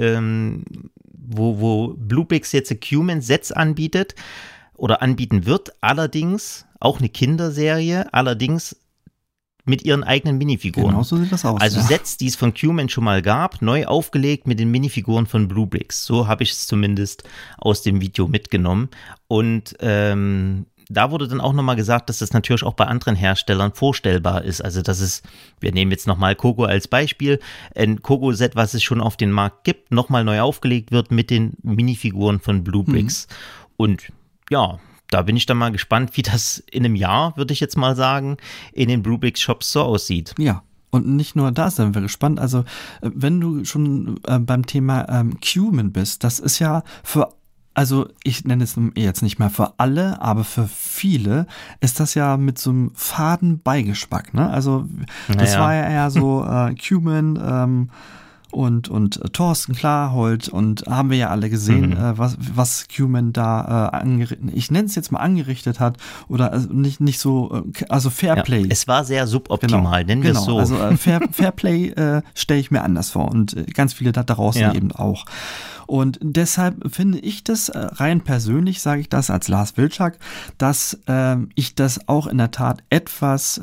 wo Bluebricks jetzt Q-Man-Sets anbietet oder anbieten wird, allerdings auch eine Kinderserie, allerdings mit ihren eigenen Minifiguren. Genau so sieht das aus. Also Sets, die es von Q-Man schon mal gab, neu aufgelegt mit den Minifiguren von Bluebricks. So habe ich es zumindest aus dem Video mitgenommen. Und da wurde dann auch nochmal gesagt, dass das natürlich auch bei anderen Herstellern vorstellbar ist. Also das ist, wir nehmen jetzt nochmal Kogo als Beispiel, ein Kogo-Set, was es schon auf den Markt gibt, nochmal neu aufgelegt wird mit den Minifiguren von Bluebricks. Und ja, da bin ich dann mal gespannt, wie das in einem Jahr, würde ich jetzt mal sagen, in den Bluebricks Shops so aussieht. Ja, und nicht nur da sind wir gespannt. Also wenn du schon beim Thema Q-Man bist, das ist ja also ich nenne es jetzt nicht mehr für alle, aber für viele ist das ja mit so einem faden Beigeschmack. Ne? Also das war ja eher so Q-Man, und Thorsten Klarhold und haben wir ja alle gesehen, was Q-Man da ich nenne es jetzt mal angerichtet hat oder nicht so, also Fairplay. Ja, es war sehr suboptimal, nennen wir es so. Also Fairplay stelle ich mir anders vor und ganz viele da draußen eben auch. Und deshalb finde ich das rein persönlich, sage ich das als Lars Wilczak, dass ich das auch in der Tat etwas,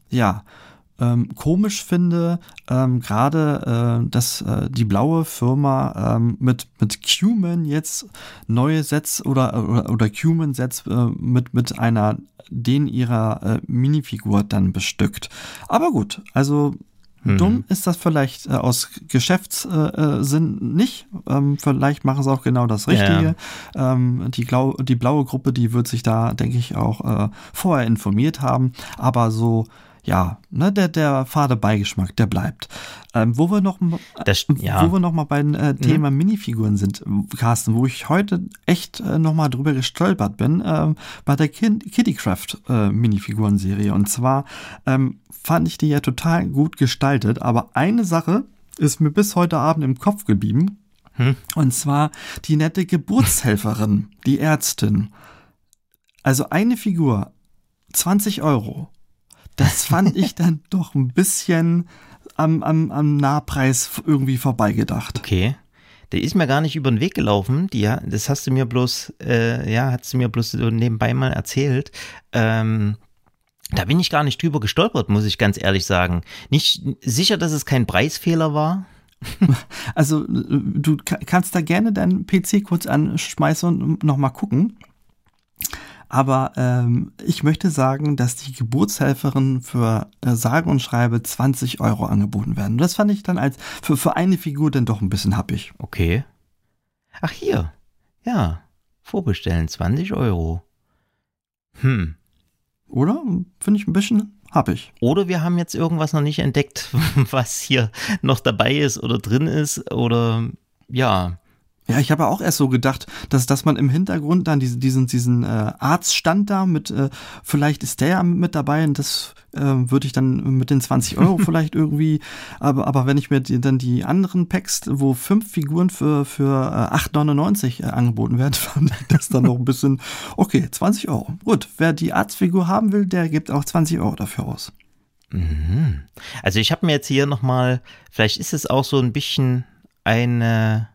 komisch finde, gerade, dass die blaue Firma mit Q-Man jetzt neue Sets oder Q-Man-Sets mit einer ihrer Minifigur dann bestückt. Aber gut, also dumm ist das vielleicht aus Geschäftssinn nicht. Vielleicht machen sie auch genau das Richtige. Ja. Die blaue Gruppe, die wird sich da, denke ich, auch vorher informiert haben. Aber so, ja, ne, der fade Beigeschmack, der bleibt. Wo wir noch mal beim Thema Minifiguren sind, Carsten, wo ich heute echt noch mal drüber gestolpert bin, bei der Kittycraft Minifiguren-Serie. Und zwar fand ich die ja total gut gestaltet, aber eine Sache ist mir bis heute Abend im Kopf geblieben, und zwar die nette Geburtshelferin, die Ärztin. Also eine Figur, 20 €. Das fand ich dann doch ein bisschen am Nahpreis irgendwie vorbeigedacht. Okay. Der ist mir gar nicht über den Weg gelaufen. Das hast du mir bloß, so nebenbei mal erzählt. Da bin ich gar nicht drüber gestolpert, muss ich ganz ehrlich sagen. Nicht sicher, dass es kein Preisfehler war. Also du kannst da gerne deinen PC kurz anschmeißen und nochmal gucken. Aber ich möchte sagen, dass die Geburtshelferin für sage und schreibe 20 € angeboten werden. Das fand ich dann als für eine Figur dann doch ein bisschen happig. Okay. Ach, hier. Ja. Vorbestellen, 20 €. Oder? Finde ich ein bisschen happig. Oder wir haben jetzt irgendwas noch nicht entdeckt, was hier noch dabei ist oder drin ist oder ja. Ja, ich habe auch erst so gedacht, dass man im Hintergrund dann diesen Arztstand da mit, vielleicht ist der ja mit dabei und das würde ich dann mit den 20 € vielleicht irgendwie, aber wenn ich mir dann die anderen Packs, wo 5 Figuren für 8,99 angeboten werden, fand ich das dann noch ein bisschen, okay, 20 €. Gut, wer die Arztfigur haben will, der gibt auch 20 € dafür aus. Also ich habe mir jetzt hier nochmal, vielleicht ist es auch so ein bisschen ein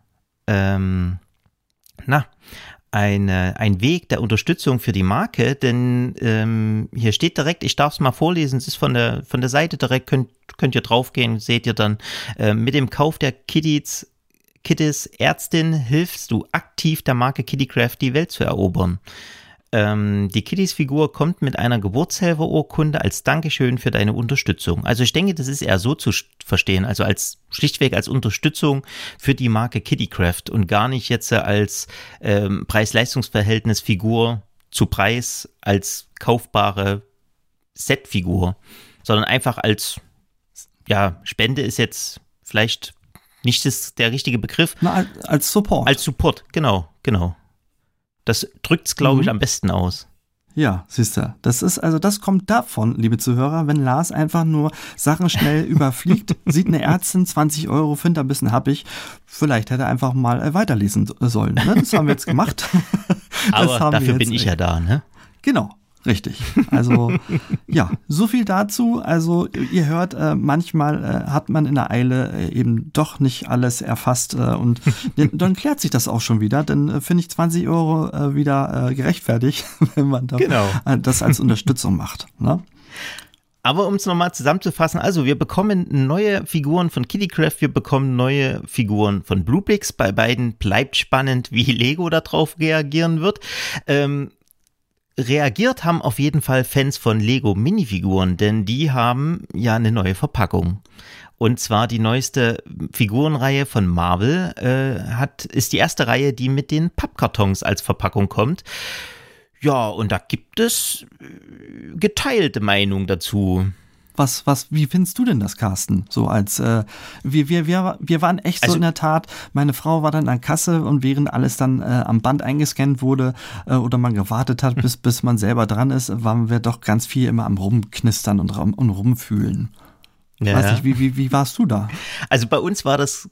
Weg der Unterstützung für die Marke, denn hier steht direkt, ich darf es mal vorlesen, es ist von der Seite direkt, könnt ihr draufgehen, seht ihr dann, mit dem Kauf der Kittys Ärztin hilfst du aktiv der Marke Kittycraft die Welt zu erobern. Die Kittys-Figur kommt mit einer Geburtshelferurkunde als Dankeschön für deine Unterstützung. Also ich denke, das ist eher so zu verstehen, also schlichtweg als Unterstützung für die Marke Kittycraft und gar nicht jetzt als Preis-Leistungs-Verhältnis-Figur zu Preis als kaufbare Set-Figur, sondern einfach als, ja, Spende ist jetzt vielleicht nicht der richtige Begriff. Na, als Support. Als Support, genau. Das drückt es, glaube ich, am besten aus. Ja, siehst du, das kommt davon, liebe Zuhörer, wenn Lars einfach nur Sachen schnell überfliegt, sieht eine Ärztin, 20 €, findet er ein bisschen happig, vielleicht hätte er einfach mal weiterlesen sollen. Ne? Das haben wir jetzt gemacht. Aber dafür bin ich ja da, ne? Genau. Richtig. Also ja, so viel dazu. Also ihr hört, manchmal hat man in der Eile eben doch nicht alles erfasst und dann klärt sich das auch schon wieder. Dann finde ich 20 € wieder gerechtfertigt, wenn man das als Unterstützung macht. Ne? Aber um es nochmal zusammenzufassen, also wir bekommen neue Figuren von Kittycraft, wir bekommen neue Figuren von Bluepix. Bei beiden bleibt spannend, wie Lego darauf reagieren wird. Reagiert haben auf jeden Fall Fans von Lego Minifiguren, denn die haben ja eine neue Verpackung. Und zwar die neueste Figurenreihe von Marvel ist die erste Reihe, die mit den Pappkartons als Verpackung kommt. Ja, und da gibt es geteilte Meinungen dazu. Wie findest du denn das, Carsten? So als wir waren echt so in der Tat, meine Frau war dann an der Kasse und während alles dann am Band eingescannt wurde oder man gewartet hat, bis man selber dran ist, waren wir doch ganz viel immer am Rumknistern und rumfühlen. Ja. Weiß nicht, wie warst du da? Also bei uns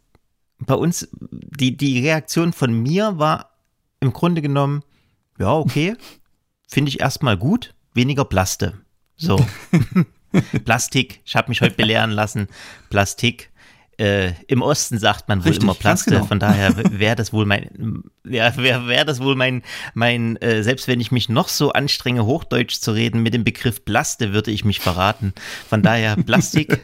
die Reaktion von mir war im Grunde genommen, ja, okay, finde ich erstmal gut, weniger Plaste. So. Plastik, ich habe mich heute belehren lassen, Plastik, im Osten sagt man wohl immer Plaste, genau. Von daher wäre das wohl mein, selbst wenn ich mich noch so anstrenge, Hochdeutsch zu reden, mit dem Begriff Plaste würde ich mich verraten, von daher Plastik.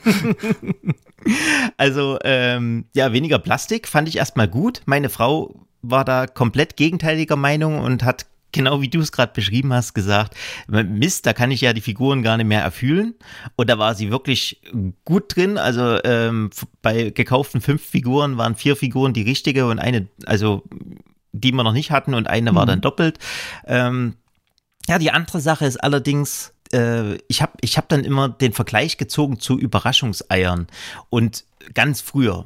Also, weniger Plastik fand ich erstmal gut, meine Frau war da komplett gegenteiliger Meinung und hat genau wie du es gerade beschrieben hast, gesagt, Mist, da kann ich ja die Figuren gar nicht mehr erfühlen. Und da war sie wirklich gut drin. Also bei gekauften 5 Figuren waren 4 Figuren die richtige und eine, also die wir noch nicht hatten und eine war dann doppelt. Die andere Sache ist allerdings, ich hab dann immer den Vergleich gezogen zu Überraschungseiern. Und ganz früher,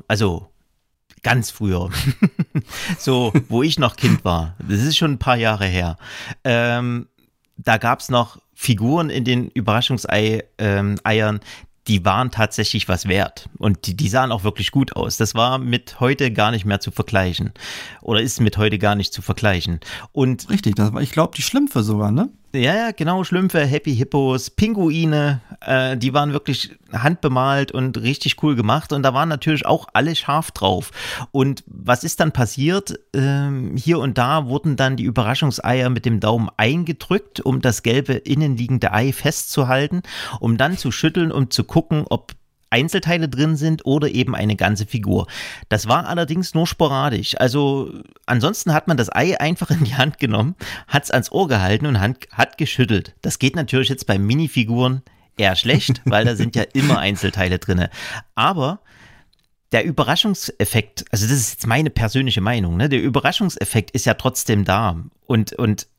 so, wo ich noch Kind war, das ist schon ein paar Jahre her, da gab es noch Figuren in den Überraschungseiern, die waren tatsächlich was wert und die sahen auch wirklich gut aus. Das war mit heute gar nicht mehr zu vergleichen oder ist mit heute gar nicht zu vergleichen. Und richtig, das war, ich glaube, die Schlümpfe sogar, ne? Ja, genau, Schlümpfe, Happy Hippos, Pinguine, die waren wirklich handbemalt und richtig cool gemacht und da waren natürlich auch alle scharf drauf. Und was ist dann passiert? Hier und da wurden dann die Überraschungseier mit dem Daumen eingedrückt, um das gelbe innenliegende Ei festzuhalten, um dann zu schütteln, um zu gucken, ob Einzelteile drin sind oder eben eine ganze Figur. Das war allerdings nur sporadisch. Also ansonsten hat man das Ei einfach in die Hand genommen, hat es ans Ohr gehalten und hat geschüttelt. Das geht natürlich jetzt bei Minifiguren eher schlecht, weil da sind ja immer Einzelteile drin. Aber der Überraschungseffekt, also das ist jetzt meine persönliche Meinung, ne? Der Überraschungseffekt ist ja trotzdem da. Und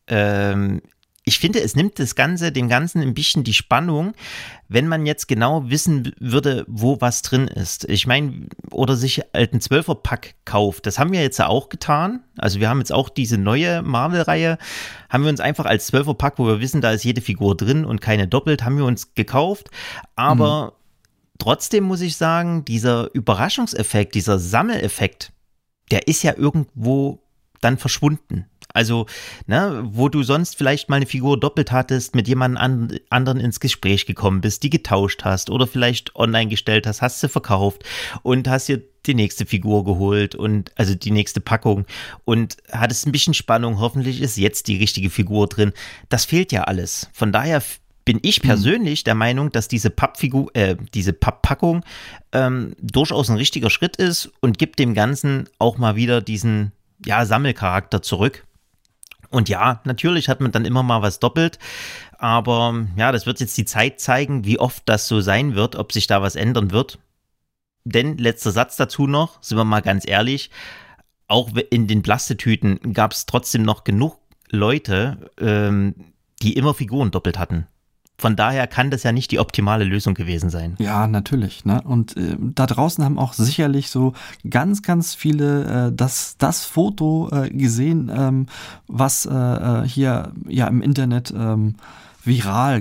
ich finde, es nimmt dem Ganzen ein bisschen die Spannung, wenn man jetzt genau wissen würde, wo was drin ist. Ich meine, oder sich halt einen 12er-Pack kauft. Das haben wir jetzt ja auch getan. Also wir haben jetzt auch diese neue Marvel-Reihe, haben wir uns einfach als 12er-Pack, wo wir wissen, da ist jede Figur drin und keine doppelt, haben wir uns gekauft. Aber trotzdem muss ich sagen, dieser Überraschungseffekt, dieser Sammeleffekt, der ist ja irgendwo dann verschwunden. Also, ne, wo du sonst vielleicht mal eine Figur doppelt hattest, mit jemandem anderen ins Gespräch gekommen bist, die getauscht hast oder vielleicht online gestellt hast sie verkauft und hast dir die nächste Figur geholt und also die nächste Packung und hattest ein bisschen Spannung, hoffentlich ist jetzt die richtige Figur drin. Das fehlt ja alles. Von daher bin ich persönlich der Meinung, dass diese Papppackung durchaus ein richtiger Schritt ist und gibt dem Ganzen auch mal wieder diesen Sammelcharakter zurück. Und ja, natürlich hat man dann immer mal was doppelt, aber ja, das wird jetzt die Zeit zeigen, wie oft das so sein wird, ob sich da was ändern wird. Denn, letzter Satz dazu noch, sind wir mal ganz ehrlich, auch in den Plastetüten gab es trotzdem noch genug Leute, die immer Figuren doppelt hatten. Von daher kann das ja nicht die optimale Lösung gewesen sein. Ja, natürlich. Ne? Und da draußen haben auch sicherlich so ganz, ganz viele das Foto gesehen, was hier ja im Internet viral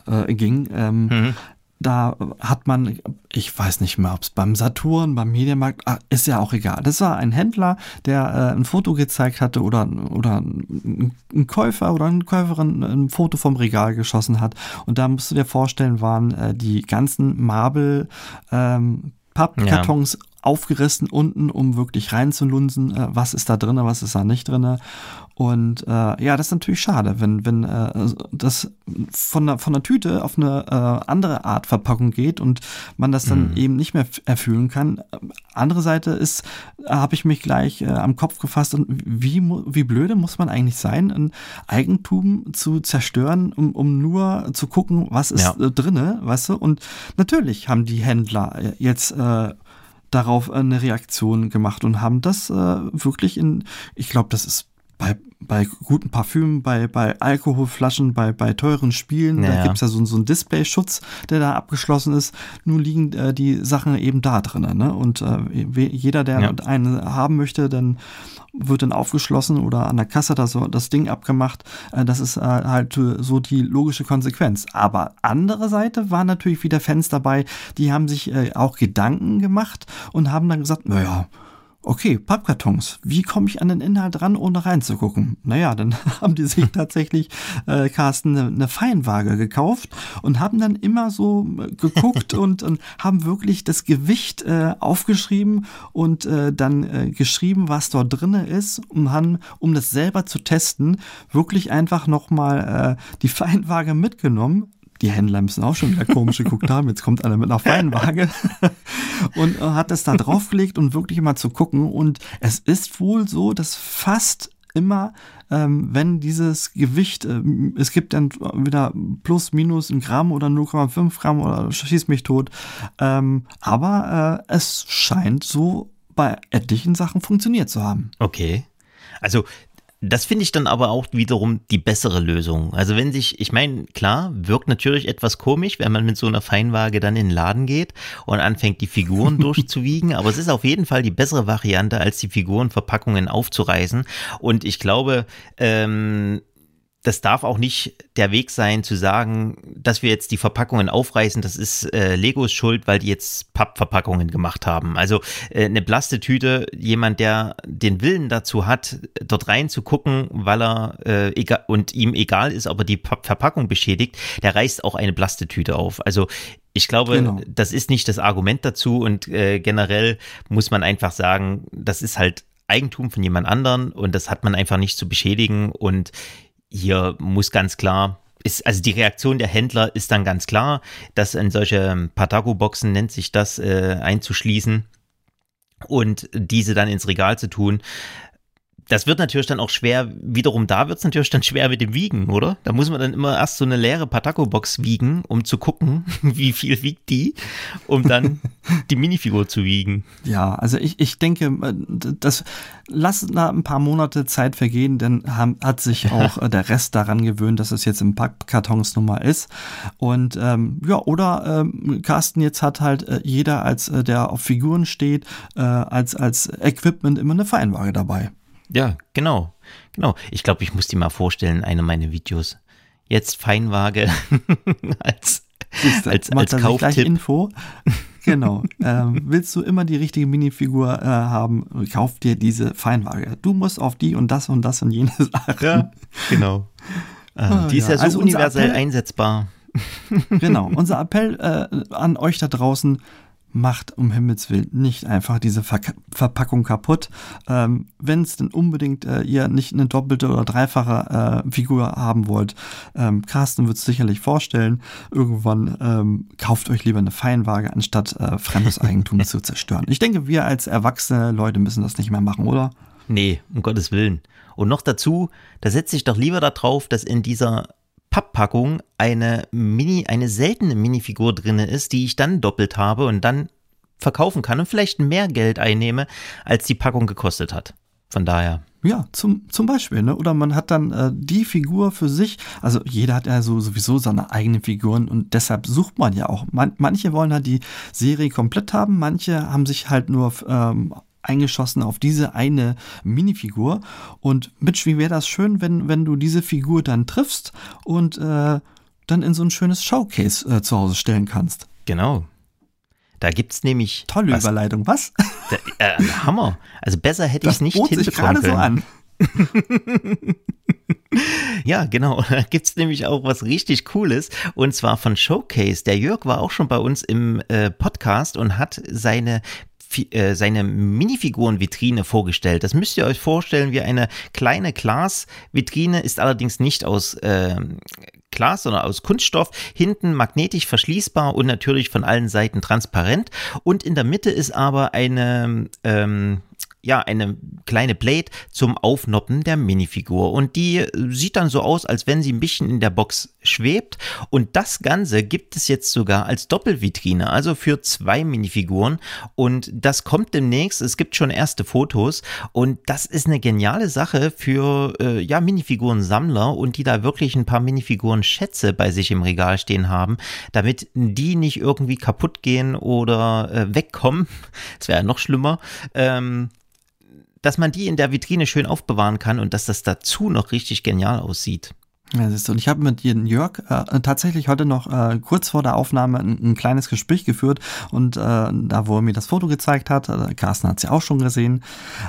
ging. Da hat man, ich weiß nicht mehr, ob es beim Saturn, beim Mediamarkt, ist ja auch egal. Das war ein Händler, der ein Foto gezeigt hatte oder ein Käufer oder eine Käuferin ein Foto vom Regal geschossen hat. Und da musst du dir vorstellen, waren die ganzen Marble Pappkartons aufgerissen unten, um wirklich reinzulunsen, was ist da drin, was ist da nicht drin. Und das ist natürlich schade, wenn das von der Tüte auf eine andere Art Verpackung geht und man das dann eben nicht mehr erfüllen kann. Andere Seite ist, habe ich mich gleich am Kopf gefasst, und wie blöde muss man eigentlich sein, ein Eigentum zu zerstören, um nur zu gucken, was ist drinne, weißt du? Und natürlich haben die Händler jetzt darauf eine Reaktion gemacht und haben das wirklich ich glaube, das ist bei guten Parfümen, bei Alkoholflaschen, bei teuren Spielen, da gibt's ja so einen Displayschutz, der da abgeschlossen ist. Nun liegen die Sachen eben da drin, ne? Und jeder, der einen haben möchte, dann wird dann aufgeschlossen oder an der Kasse das Ding abgemacht. Das ist halt so die logische Konsequenz. Aber andere Seite waren natürlich wieder Fans dabei, die haben sich auch Gedanken gemacht und haben dann gesagt, naja, okay, Pappkartons, wie komme ich an den Inhalt ran, ohne reinzugucken? Naja, dann haben die sich tatsächlich, Carsten, eine Feinwaage gekauft und haben dann immer so geguckt und haben wirklich das Gewicht aufgeschrieben und dann geschrieben, was dort drinne ist, und haben, um das selber zu testen, wirklich einfach nochmal die Feinwaage mitgenommen. Die Händler müssen auch schon wieder komisch geguckt haben, jetzt kommt einer mit einer Feinwaage und hat das da draufgelegt und wirklich mal zu gucken. Und es ist wohl so, dass fast immer, wenn dieses Gewicht, es gibt dann wieder plus, minus ein Gramm oder 0,5 Gramm oder schieß mich tot, aber es scheint so bei etlichen Sachen funktioniert zu haben. Okay, also das finde ich dann aber auch wiederum die bessere Lösung. Also ich meine, klar, wirkt natürlich etwas komisch, wenn man mit so einer Feinwaage dann in den Laden geht und anfängt, die Figuren durchzuwiegen, aber es ist auf jeden Fall die bessere Variante, als die Figurenverpackungen aufzureißen. Und ich glaube, das darf auch nicht der Weg sein, zu sagen, dass wir jetzt die Verpackungen aufreißen, das ist Legos Schuld, weil die jetzt Pappverpackungen gemacht haben. Also eine Plastetüte, jemand, der den Willen dazu hat, dort reinzugucken, weil er und ihm egal ist, ob er die Verpackung beschädigt, der reißt auch eine Plastetüte auf. Also ich glaube, das ist nicht das Argument dazu, und generell muss man einfach sagen, das ist halt Eigentum von jemand anderen und das hat man einfach nicht zu beschädigen, und hier muss ganz klar also die Reaktion der Händler ist dann ganz klar, dass in solche Patago-Boxen nennt sich das, einzuschließen und diese dann ins Regal zu tun. Das wird natürlich dann auch schwer, wiederum da wird es natürlich dann schwer mit dem Wiegen, oder? Da muss man dann immer erst so eine leere Patago-Box wiegen, um zu gucken, wie viel wiegt die, um dann die Minifigur zu wiegen. Ja, also ich denke, lass da ein paar Monate Zeit vergehen, denn hat sich auch der Rest daran gewöhnt, dass es jetzt im Pappkartons nun mal ist. Und Carsten, jetzt hat halt jeder, der auf Figuren steht, als Equipment immer eine Feinwaage dabei. Ja, genau. Ich glaube, ich muss die mal vorstellen in einem meiner Videos. Jetzt Feinwaage als Kauftipp. Gleich Info. Genau. Willst du immer die richtige Minifigur haben, kauf dir diese Feinwaage. Du musst auf die und das und jenes achten. Ja, genau. Die ist ja so also universell einsetzbar. Genau. Unser Appell an euch da draußen: Macht um Himmels Willen nicht einfach diese Verpackung kaputt. Wenn es denn unbedingt ihr nicht eine doppelte oder dreifache Figur haben wollt, Carsten wird es sicherlich vorstellen, irgendwann kauft euch lieber eine Feinwaage, anstatt fremdes Eigentum zu zerstören. Ich denke, wir als erwachsene Leute müssen das nicht mehr machen, oder? Nee, um Gottes Willen. Und noch dazu, da setze ich doch lieber darauf, dass in dieser Papppackung eine seltene Minifigur drin ist, die ich dann doppelt habe und dann verkaufen kann und vielleicht mehr Geld einnehme, als die Packung gekostet hat. Von daher. Ja, zum Beispiel, ne? Oder man hat dann die Figur für sich, also jeder hat ja sowieso seine eigenen Figuren und deshalb sucht man ja auch. Manche wollen halt die Serie komplett haben, manche haben sich halt nur eingeschossen auf diese eine Minifigur. Und Mitch, wie wäre das schön, wenn du diese Figur dann triffst und dann in so ein schönes Showcase zu Hause stellen kannst. Genau. Da gibt's nämlich... Tolle Überleitung, was? Hammer. Also besser hätte ich es nicht hinbekommen können. Das bot sich gerade so an. Ja, genau. Da gibt's nämlich auch was richtig Cooles und zwar von Showcase. Der Jörg war auch schon bei uns im Podcast und hat seine Minifiguren-Vitrine vorgestellt. Das müsst ihr euch vorstellen wie eine kleine Glasvitrine, ist allerdings nicht aus Glas, sondern aus Kunststoff, hinten magnetisch verschließbar und natürlich von allen Seiten transparent. Und in der Mitte ist aber eine kleine Blade zum Aufnoppen der Minifigur. Und die sieht dann so aus, als wenn sie ein bisschen in der Box schwebt. Und das Ganze gibt es jetzt sogar als Doppelvitrine, also für 2 Minifiguren. Und das kommt demnächst. Es gibt schon erste Fotos. Und das ist eine geniale Sache für Minifiguren-Sammler und die da wirklich ein paar Minifiguren-Schätze bei sich im Regal stehen haben, damit die nicht irgendwie kaputt gehen oder wegkommen. Das wäre ja noch schlimmer. Dass man die in der Vitrine schön aufbewahren kann und dass das dazu noch richtig genial aussieht. Ja, siehst du, und ich habe mit Jörg tatsächlich heute noch kurz vor der Aufnahme ein kleines Gespräch geführt und da, wo er mir das Foto gezeigt hat, Carsten hat es ja auch schon gesehen,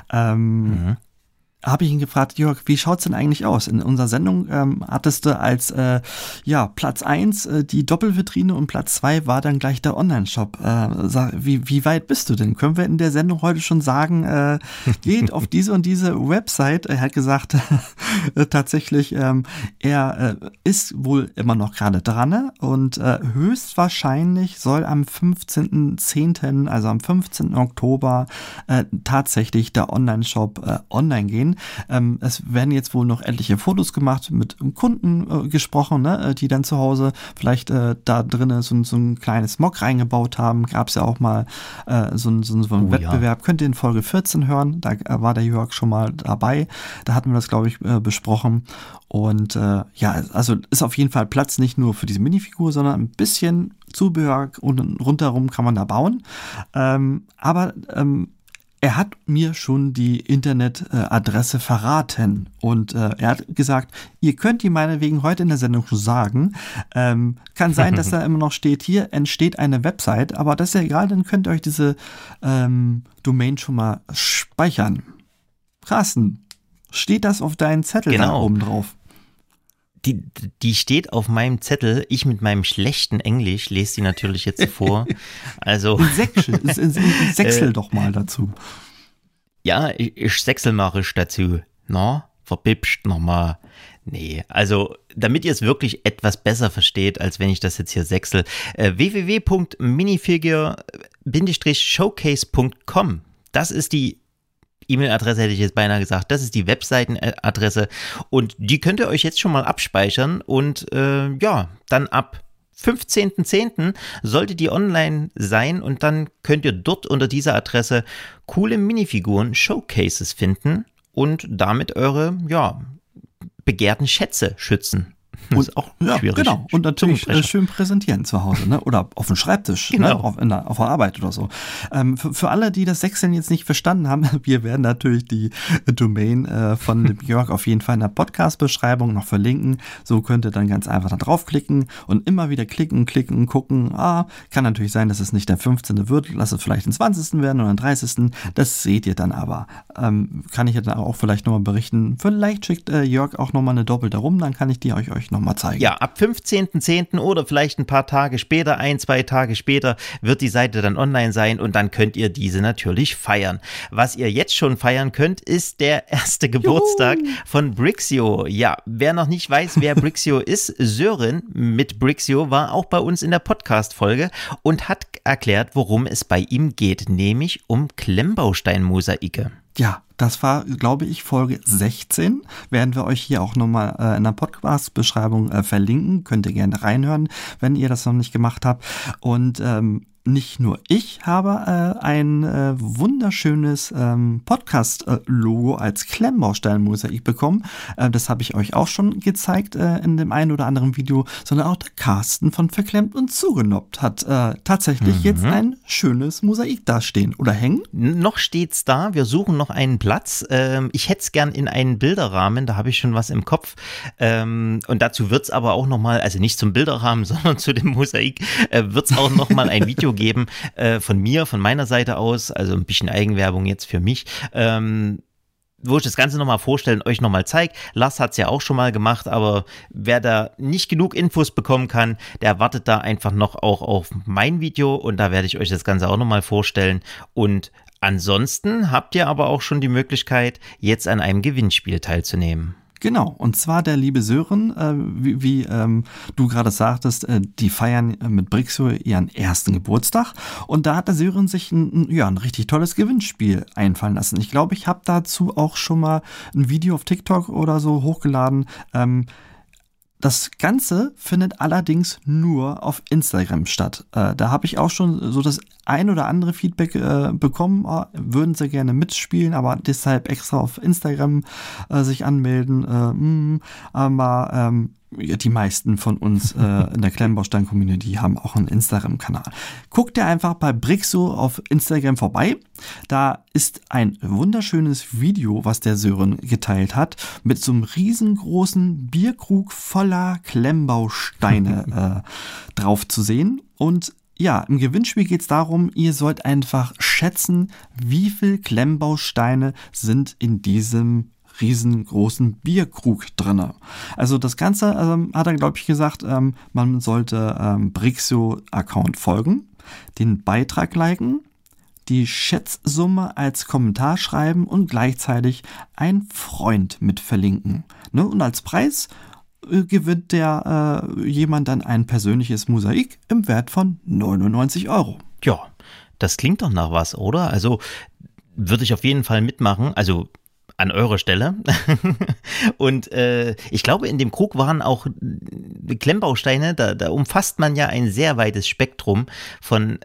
habe ich ihn gefragt: Jörg, wie schaut's denn eigentlich aus? In unserer Sendung hattest du als Platz 1 die Doppelvitrine und Platz 2 war dann gleich der Online-Shop. Wie weit bist du denn? Können wir in der Sendung heute schon sagen, geht auf diese und diese Website? Er hat gesagt, tatsächlich, er ist wohl immer noch gerade dran und höchstwahrscheinlich soll am 15.10., also am 15. Oktober, tatsächlich der Online-Shop online gehen. Es werden jetzt wohl noch etliche Fotos gemacht, mit Kunden gesprochen, ne, die dann zu Hause vielleicht da drinnen so ein kleines Mock reingebaut haben. Gab es ja auch mal so einen Wettbewerb. Ja. Könnt ihr in Folge 14 hören, da war der Jörg schon mal dabei. Da hatten wir das, glaube ich, besprochen. Und also ist auf jeden Fall Platz nicht nur für diese Minifigur, sondern ein bisschen Zubehör und rundherum kann man da bauen. Aber er hat mir schon die Internetadresse verraten und er hat gesagt, ihr könnt die meinetwegen heute in der Sendung schon sagen. Kann sein, dass da immer noch steht, hier entsteht eine Website, aber das ist ja egal, dann könnt ihr euch diese Domain schon mal speichern. Carsten, steht das auf deinen Zettel da oben drauf? Die steht auf meinem Zettel. Ich mit meinem schlechten Englisch lese sie natürlich jetzt vor. Also Sechsel doch mal dazu. Ja, ich sechsel mache ich dazu. Na, verbibst nochmal. Nee, also damit ihr es wirklich etwas besser versteht, als wenn ich das jetzt hier sechsel, www.minifigure-showcase.com, das ist die E-Mail-Adresse, hätte ich jetzt beinahe gesagt, das ist die Webseitenadresse und die könnt ihr euch jetzt schon mal abspeichern und dann ab 15.10. sollte die online sein und dann könnt ihr dort unter dieser Adresse coole Minifiguren, Showcases finden und damit eure, begehrten Schätze schützen. Das ist auch schwierig. Genau. Und natürlich schön präsentieren zu Hause, ne? Oder auf dem Schreibtisch, genau. Ne? Auf der Arbeit oder so. Für alle, die das Sechseln jetzt nicht verstanden haben, wir werden natürlich die Domain von Jörg auf jeden Fall in der Podcast-Beschreibung noch verlinken. So könnt ihr dann ganz einfach da draufklicken und immer wieder klicken, gucken. Kann natürlich sein, dass es nicht der 15. wird. Lass es vielleicht den 20. werden oder den 30. Das seht ihr dann aber. Kann ich ja dann auch vielleicht nochmal berichten. Vielleicht schickt Jörg auch nochmal eine doppelte rum, dann kann ich die euch nochmal zeigen. Ja, ab 15.10. oder vielleicht ein paar Tage später, 1-2 Tage später, wird die Seite dann online sein und dann könnt ihr diese natürlich feiern. Was ihr jetzt schon feiern könnt, ist der erste Geburtstag von Brixio. Ja, wer noch nicht weiß, wer Brixio ist, Sören mit Brixio war auch bei uns in der Podcast-Folge und hat erklärt, worum es bei ihm geht, nämlich um Klemmbaustein-Mosaike. Ja, das war, glaube ich, Folge 16. Werden wir euch hier auch nochmal in der Podcast-Beschreibung verlinken. Könnt ihr gerne reinhören, wenn ihr das noch nicht gemacht habt. Und nicht nur ich habe ein wunderschönes Podcast-Logo als Klemmbaustein-Mosaik bekommen. Das habe ich euch auch schon gezeigt in dem einen oder anderen Video, sondern auch der Carsten von Verklemmt und Zugenoppt hat tatsächlich jetzt ein schönes Mosaik dastehen oder hängen. Noch steht's da, wir suchen noch einen Platz. Ich hätte es gern in einen Bilderrahmen, da habe ich schon was im Kopf. Und dazu wird's aber auch nochmal, also nicht zum Bilderrahmen, sondern zu dem Mosaik, wird's auch nochmal ein Video geben von meiner Seite aus, also ein bisschen Eigenwerbung jetzt für mich, wo ich das Ganze nochmal vorstellen, euch nochmal zeige. Lars hat es ja auch schon mal gemacht, aber wer da nicht genug Infos bekommen kann, der wartet da einfach noch auch auf mein Video und da werde ich euch das Ganze auch nochmal vorstellen und ansonsten habt ihr aber auch schon die Möglichkeit, jetzt an einem Gewinnspiel teilzunehmen. Genau, und zwar der liebe Sören, wie du gerade sagtest, die feiern mit Brixio ihren ersten Geburtstag und da hat der Sören sich ein richtig tolles Gewinnspiel einfallen lassen. Ich glaube, ich habe dazu auch schon mal ein Video auf TikTok oder so hochgeladen. Das Ganze findet allerdings nur auf Instagram statt. Da habe ich auch schon so das ein oder andere Feedback bekommen, würden sie gerne mitspielen, aber deshalb extra auf Instagram sich anmelden. Aber die meisten von uns in der Klemmbaustein-Community haben auch einen Instagram-Kanal. Guckt ihr einfach bei Brixio auf Instagram vorbei. Da ist ein wunderschönes Video, was der Sören geteilt hat, mit so einem riesengroßen Bierkrug voller Klemmbausteine drauf zu sehen. Und ja, im Gewinnspiel geht es darum, ihr sollt einfach schätzen, wie viel Klemmbausteine sind in diesem riesengroßen Bierkrug drinne. Also das Ganze hat er, glaube ich, gesagt, man sollte Brixio-Account folgen, den Beitrag liken, die Schätzsumme als Kommentar schreiben und gleichzeitig einen Freund mit verlinken. Ne? Und als Preis gewinnt der jemand dann ein persönliches Mosaik im Wert von 99 €. Ja, das klingt doch nach was, oder? Also würde ich auf jeden Fall mitmachen, also an eurer Stelle. Und ich glaube, in dem Krug waren auch Klemmbausteine, da umfasst man ja ein sehr weites Spektrum von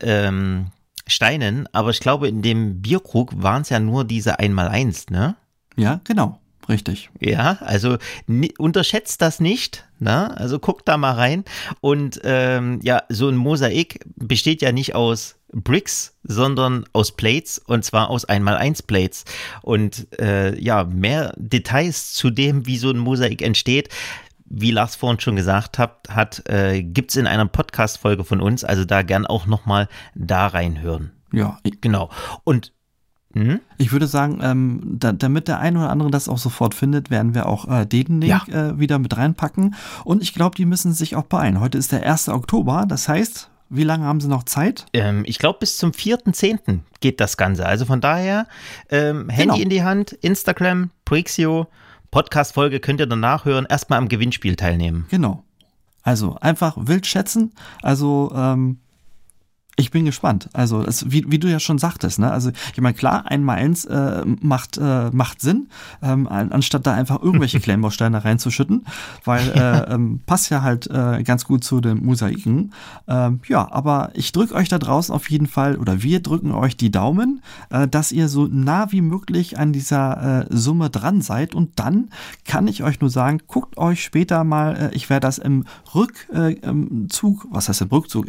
Steinen, aber ich glaube, in dem Bierkrug waren es ja nur diese 1x1, ne? Ja, genau. Richtig. Ja, also unterschätzt das nicht, ne? Also guckt da mal rein und so ein Mosaik besteht ja nicht aus Bricks, sondern aus Plates und zwar aus 1x1 Plates und mehr Details zu dem, wie so ein Mosaik entsteht, wie Lars vorhin schon gesagt hat, gibt's in einer Podcast-Folge von uns, also da gern auch nochmal da reinhören. Ja. Genau. Und ich würde sagen, damit der ein oder andere das auch sofort findet, werden wir auch den Link wieder mit reinpacken. Und ich glaube, die müssen sich auch beeilen. Heute ist der 1. Oktober, das heißt, wie lange haben sie noch Zeit? Ich glaube, bis zum 4.10. geht das Ganze. Also von daher, Handy in die Hand, Instagram, Brixio, Podcast-Folge könnt ihr danach hören, erstmal am Gewinnspiel teilnehmen. Genau. Also einfach wild schätzen. Also ich bin gespannt. Also wie du ja schon sagtest, ne? Also ich meine, klar, 1x1 macht Sinn, anstatt da einfach irgendwelche Klemmbausteine reinzuschütten, weil passt ja halt ganz gut zu den Mosaiken. Ja, aber ich drücke euch da draußen auf jeden Fall, oder wir drücken euch die Daumen, dass ihr so nah wie möglich an dieser Summe dran seid. Und dann kann ich euch nur sagen, guckt euch später mal, ich werde das im Rückzug, was heißt im Rückzug,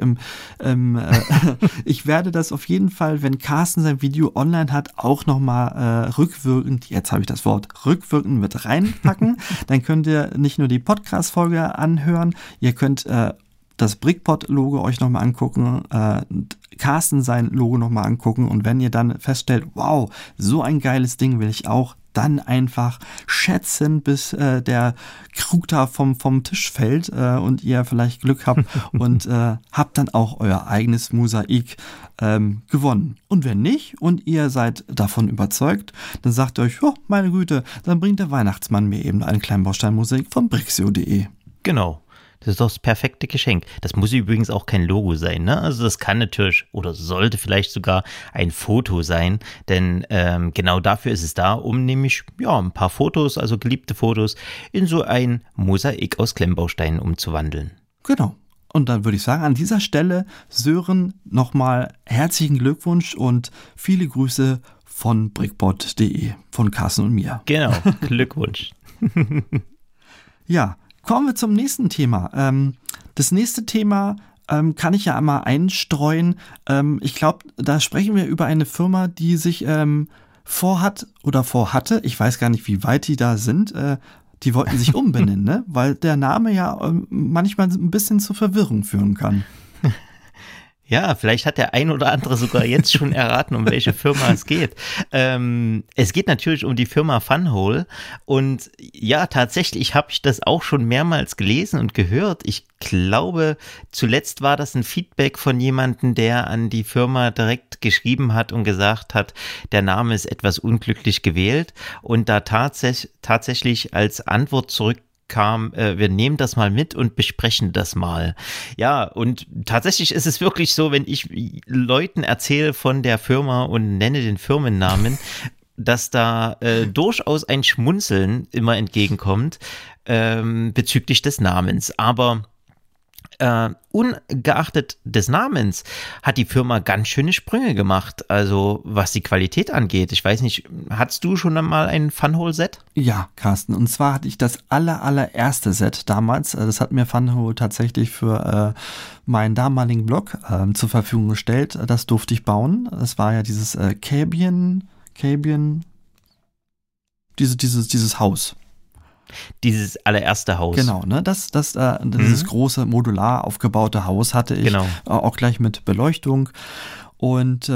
ich werde das auf jeden Fall, wenn Carsten sein Video online hat, auch nochmal rückwirkend, jetzt habe ich das Wort, rückwirkend mit reinpacken. Dann könnt ihr nicht nur die Podcast-Folge anhören, ihr könnt das Brickpot-Logo euch nochmal angucken, Carsten sein Logo nochmal angucken, und wenn ihr dann feststellt, wow, so ein geiles Ding will ich auch, dann einfach schätzen, bis der Krug da vom Tisch fällt und ihr vielleicht Glück habt und habt dann auch euer eigenes Mosaik gewonnen. Und wenn nicht und ihr seid davon überzeugt, dann sagt ihr euch, oh, meine Güte, dann bringt der Weihnachtsmann mir eben einen Kleinbaustein-Mosaik von brixio.de. Genau. Das ist doch das perfekte Geschenk. Das muss übrigens auch kein Logo sein, ne? Also das kann natürlich oder sollte vielleicht sogar ein Foto sein, denn genau dafür ist es da, um nämlich ein paar Fotos, also geliebte Fotos, in so ein Mosaik aus Klemmbausteinen umzuwandeln. Genau. Und dann würde ich sagen, an dieser Stelle, Sören, nochmal herzlichen Glückwunsch und viele Grüße von brickpot.de, von Carsten und mir. Genau, Glückwunsch. Ja, kommen wir zum nächsten Thema. Das nächste Thema kann ich ja einmal einstreuen. Ich glaube, da sprechen wir über eine Firma, die sich vorhatte, ich weiß gar nicht, wie weit die da sind, die wollten sich umbenennen, ne? Weil der Name ja manchmal ein bisschen zur Verwirrung führen kann. Ja, vielleicht hat der ein oder andere sogar jetzt schon erraten, um welche Firma es geht. Es geht natürlich um die Firma Funhole, und ja, tatsächlich habe ich das auch schon mehrmals gelesen und gehört. Ich glaube, zuletzt war das ein Feedback von jemandem, der an die Firma direkt geschrieben hat und gesagt hat, der Name ist etwas unglücklich gewählt, und da tatsächlich als Antwort zurückkam, wir nehmen das mal mit und besprechen das mal. Ja, und tatsächlich ist es wirklich so, wenn ich Leuten erzähle von der Firma und nenne den Firmennamen, dass da durchaus ein Schmunzeln immer entgegenkommt bezüglich des Namens. Aber ungeachtet des Namens hat die Firma ganz schöne Sprünge gemacht, also was die Qualität angeht. Ich weiß nicht, hattest du schon einmal ein Funhole-Set? Ja, Carsten, und zwar hatte ich das allererste Set damals, das hat mir Funhole tatsächlich für meinen damaligen Blog zur Verfügung gestellt, das durfte ich bauen. Das war ja dieses Cabian, dieses Haus. Dieses allererste Haus. Genau, ne? Dieses große modular aufgebaute Haus hatte ich, genau. Auch gleich mit Beleuchtung. Und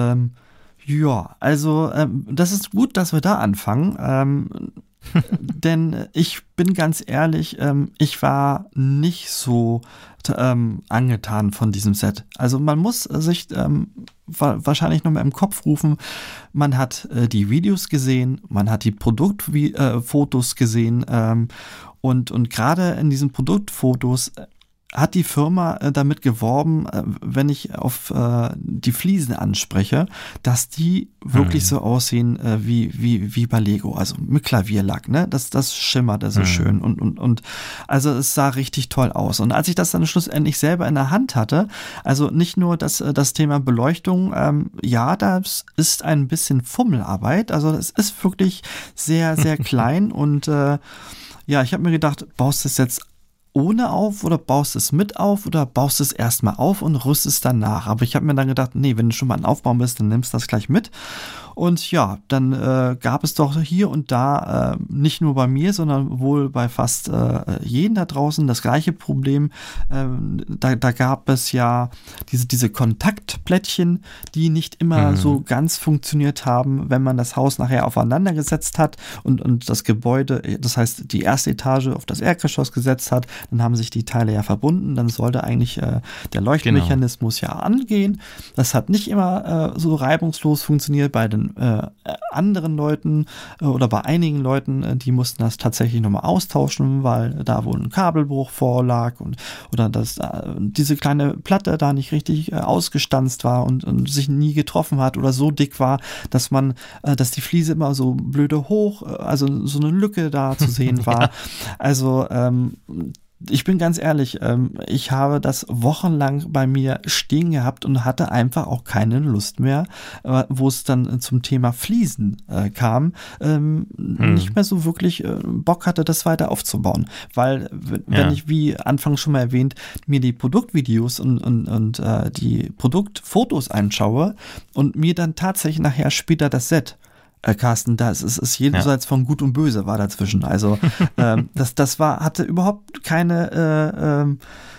das ist gut, dass wir da anfangen. Denn ich bin ganz ehrlich, ich war nicht so angetan von diesem Set. Also man muss sich wahrscheinlich nochmal im Kopf rufen, man hat die Videos gesehen, man hat die Produktfotos gesehen und gerade in diesen Produktfotos hat die Firma damit geworben, wenn ich auf die Fliesen anspreche, dass die wirklich so aussehen wie bei Lego, also mit Klavierlack, ne? Das schimmert so schön und also es sah richtig toll aus. Und als ich das dann schlussendlich selber in der Hand hatte, also nicht nur das Thema Beleuchtung, ja, das ist ein bisschen Fummelarbeit, also es ist wirklich sehr, sehr klein und ja, ich habe mir gedacht, baust du es jetzt ohne auf oder baust es mit auf oder baust es erstmal auf und rüstest es danach. Aber ich habe mir dann gedacht, nee, wenn du schon mal ein Aufbau bist, dann nimmst du das gleich mit. Und ja, dann gab es doch hier und da, nicht nur bei mir, sondern wohl bei fast jeden da draußen das gleiche Problem. Da gab es ja diese Kontaktplättchen, die nicht immer so ganz funktioniert haben, wenn man das Haus nachher aufeinander gesetzt hat und das Gebäude, das heißt die erste Etage auf das Erdgeschoss gesetzt hat, dann haben sich die Teile ja verbunden, dann sollte eigentlich der Leuchtmechanismus ja angehen. Das hat nicht immer so reibungslos funktioniert bei den anderen Leuten oder bei einigen Leuten, die mussten das tatsächlich nochmal austauschen, weil da wohl ein Kabelbruch vorlag oder dass diese kleine Platte da nicht richtig ausgestanzt war und sich nie getroffen hat oder so dick war, dass die Fliese immer so blöde hoch, also so eine Lücke da zu sehen war. Ja. Also ich bin ganz ehrlich, ich habe das wochenlang bei mir stehen gehabt und hatte einfach auch keine Lust mehr, wo es dann zum Thema Fliesen kam, nicht mehr so wirklich Bock hatte, das weiter aufzubauen. Weil, wenn ich, wie anfangs schon mal erwähnt, mir die Produktvideos und die Produktfotos anschaue und mir dann tatsächlich nachher später das Set Carsten, das ist jenseits von Gut und Böse war dazwischen. Also das hatte überhaupt keine,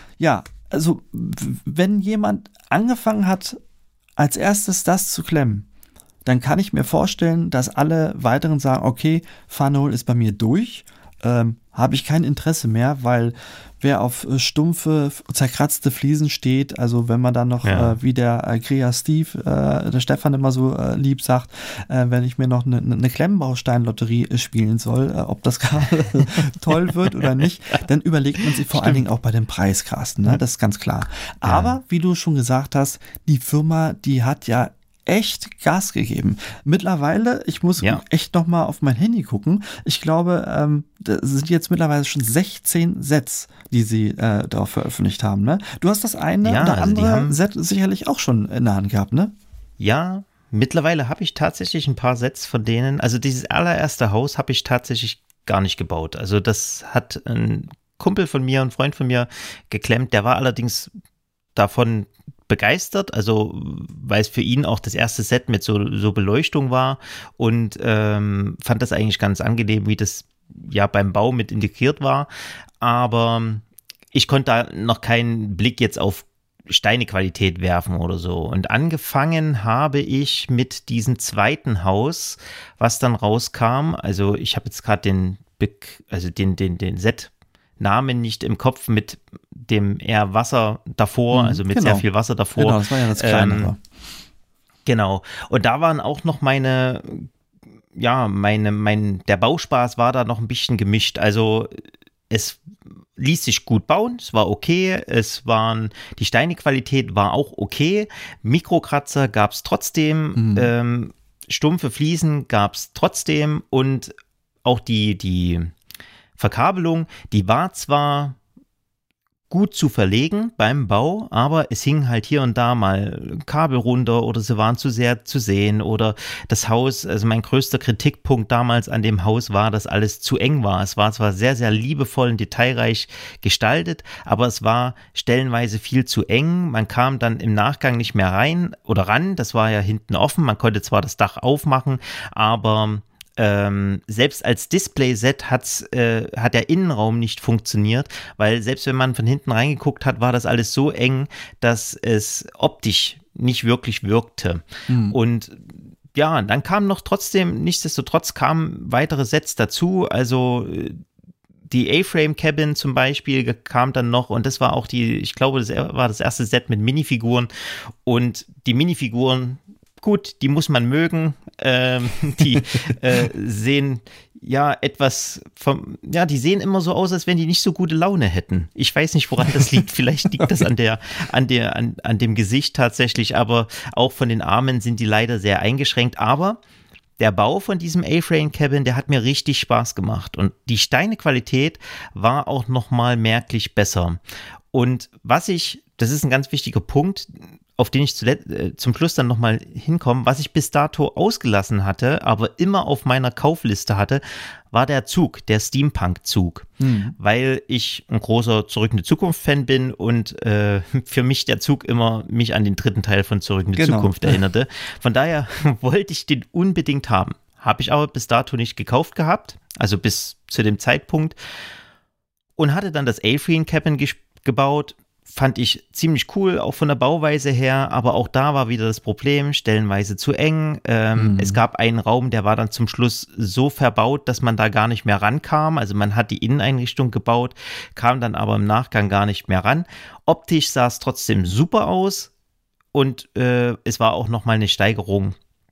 also wenn jemand angefangen hat, als erstes das zu klemmen, dann kann ich mir vorstellen, dass alle weiteren sagen, okay, Funhole ist bei mir durch, habe ich kein Interesse mehr, weil wer auf stumpfe, zerkratzte Fliesen steht, also wenn man dann noch, wie der Krea Steve, der Stefan immer so lieb sagt, wenn ich mir noch eine Klemmbaustein-Lotterie spielen soll, ob das gerade toll wird oder nicht, dann überlegt man sich vor allen Dingen auch bei dem Preis, Carsten, ne? Das ist ganz klar. Aber, wie du schon gesagt hast, die Firma, die hat ja echt Gas gegeben. Mittlerweile, ich muss echt nochmal auf mein Handy gucken, ich glaube, da sind jetzt mittlerweile schon 16 Sets, die sie darauf veröffentlicht haben. Ne? Du hast das eine oder andere Set sicherlich auch schon in der Hand gehabt, ne? Ja, mittlerweile habe ich tatsächlich ein paar Sets von denen, also dieses allererste Haus habe ich tatsächlich gar nicht gebaut. Also das hat ein Kumpel von mir, ein Freund von mir geklemmt, der war allerdings davon begeistert, also weil es für ihn auch das erste Set mit so Beleuchtung war und fand das eigentlich ganz angenehm, wie das ja beim Bau mit integriert war, aber ich konnte da noch keinen Blick jetzt auf Steinequalität werfen oder so und angefangen habe ich mit diesem zweiten Haus, was dann rauskam, also ich habe jetzt gerade den Set Namen nicht im Kopf mit dem eher Wasser davor, also mit sehr viel Wasser davor. Genau, das war ja das Kleinere. Genau. Und da waren auch noch der Bauspaß war da noch ein bisschen gemischt. Also es ließ sich gut bauen, es war okay, die Steinequalität war auch okay, Mikrokratzer gab es trotzdem, stumpfe Fliesen gab es trotzdem und auch die Verkabelung, die war zwar gut zu verlegen beim Bau, aber es hing halt hier und da mal Kabel runter oder sie waren zu sehr zu sehen oder das Haus, also mein größter Kritikpunkt damals an dem Haus war, dass alles zu eng war. Es war zwar sehr, sehr liebevoll und detailreich gestaltet, aber es war stellenweise viel zu eng. Man kam dann im Nachgang nicht mehr rein oder ran, das war ja hinten offen, man konnte zwar das Dach aufmachen, aber selbst als Display-Set hat der Innenraum nicht funktioniert, weil selbst wenn man von hinten reingeguckt hat, war das alles so eng, dass es optisch nicht wirklich wirkte. Und ja, dann kamen nichtsdestotrotz kamen weitere Sets dazu, also die A-Frame-Cabin zum Beispiel kam dann noch und das war auch ich glaube, das war das erste Set mit Minifiguren und die Minifiguren, gut, die muss man mögen, die sehen die sehen immer so aus, als wenn die nicht so gute Laune hätten. Ich weiß nicht, woran das liegt. Vielleicht liegt das an dem Gesicht tatsächlich, aber auch von den Armen sind die leider sehr eingeschränkt. Aber der Bau von diesem A-Frame Cabin, der hat mir richtig Spaß gemacht und die Steinequalität war auch nochmal merklich besser. Und das ist ein ganz wichtiger Punkt, auf den ich zum Schluss dann nochmal hinkomme, was ich bis dato ausgelassen hatte, aber immer auf meiner Kaufliste hatte, war der Zug, der Steampunk-Zug, weil ich ein großer Zurück in die Zukunft-Fan bin und für mich der Zug immer mich an den dritten Teil von Zurück in die Zukunft erinnerte. Von daher wollte ich den unbedingt haben. Habe ich aber bis dato nicht gekauft gehabt, also bis zu dem Zeitpunkt und hatte dann das A-Frame Cabin gebaut. Fand ich ziemlich cool, auch von der Bauweise her, aber auch da war wieder das Problem, stellenweise zu eng. Es gab einen Raum, der war dann zum Schluss so verbaut, dass man da gar nicht mehr rankam. Also man hat die Inneneinrichtung gebaut, kam dann aber im Nachgang gar nicht mehr ran. Optisch sah es trotzdem super aus und es war auch nochmal eine Steigerung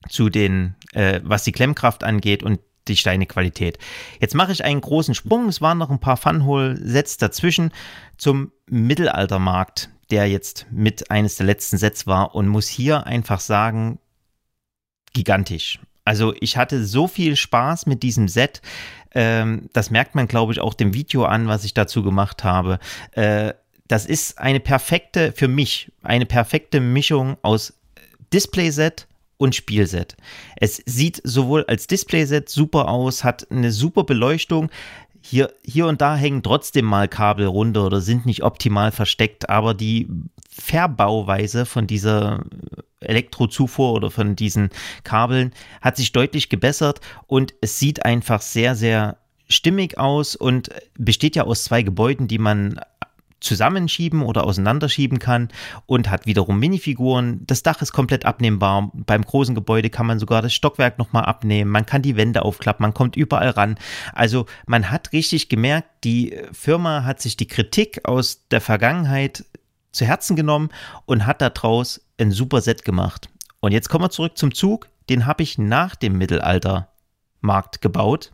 zu den, was die Klemmkraft angeht und die Steinequalität. Jetzt mache ich einen großen Sprung. Es waren noch ein paar Funhole-Sets dazwischen zum Mittelaltermarkt, der jetzt mit eines der letzten Sets war und muss hier einfach sagen, gigantisch. Also ich hatte so viel Spaß mit diesem Set. Das merkt man, glaube ich, auch dem Video an, was ich dazu gemacht habe. Das ist für mich eine perfekte Mischung aus Displayset und Spielset. Es sieht sowohl als Displayset super aus, hat eine super Beleuchtung. Hier und da hängen trotzdem mal Kabel runter oder sind nicht optimal versteckt, aber die Verbauweise von dieser Elektrozufuhr oder von diesen Kabeln hat sich deutlich gebessert und es sieht einfach sehr, sehr stimmig aus und besteht ja aus 2 Gebäuden, die man zusammenschieben oder auseinanderschieben kann und hat wiederum Minifiguren. Das Dach ist komplett abnehmbar. Beim großen Gebäude kann man sogar das Stockwerk nochmal abnehmen. Man kann die Wände aufklappen, man kommt überall ran. Also man hat richtig gemerkt, die Firma hat sich die Kritik aus der Vergangenheit zu Herzen genommen und hat daraus ein super Set gemacht. Und jetzt kommen wir zurück zum Zug. Den habe ich nach dem Mittelaltermarkt gebaut.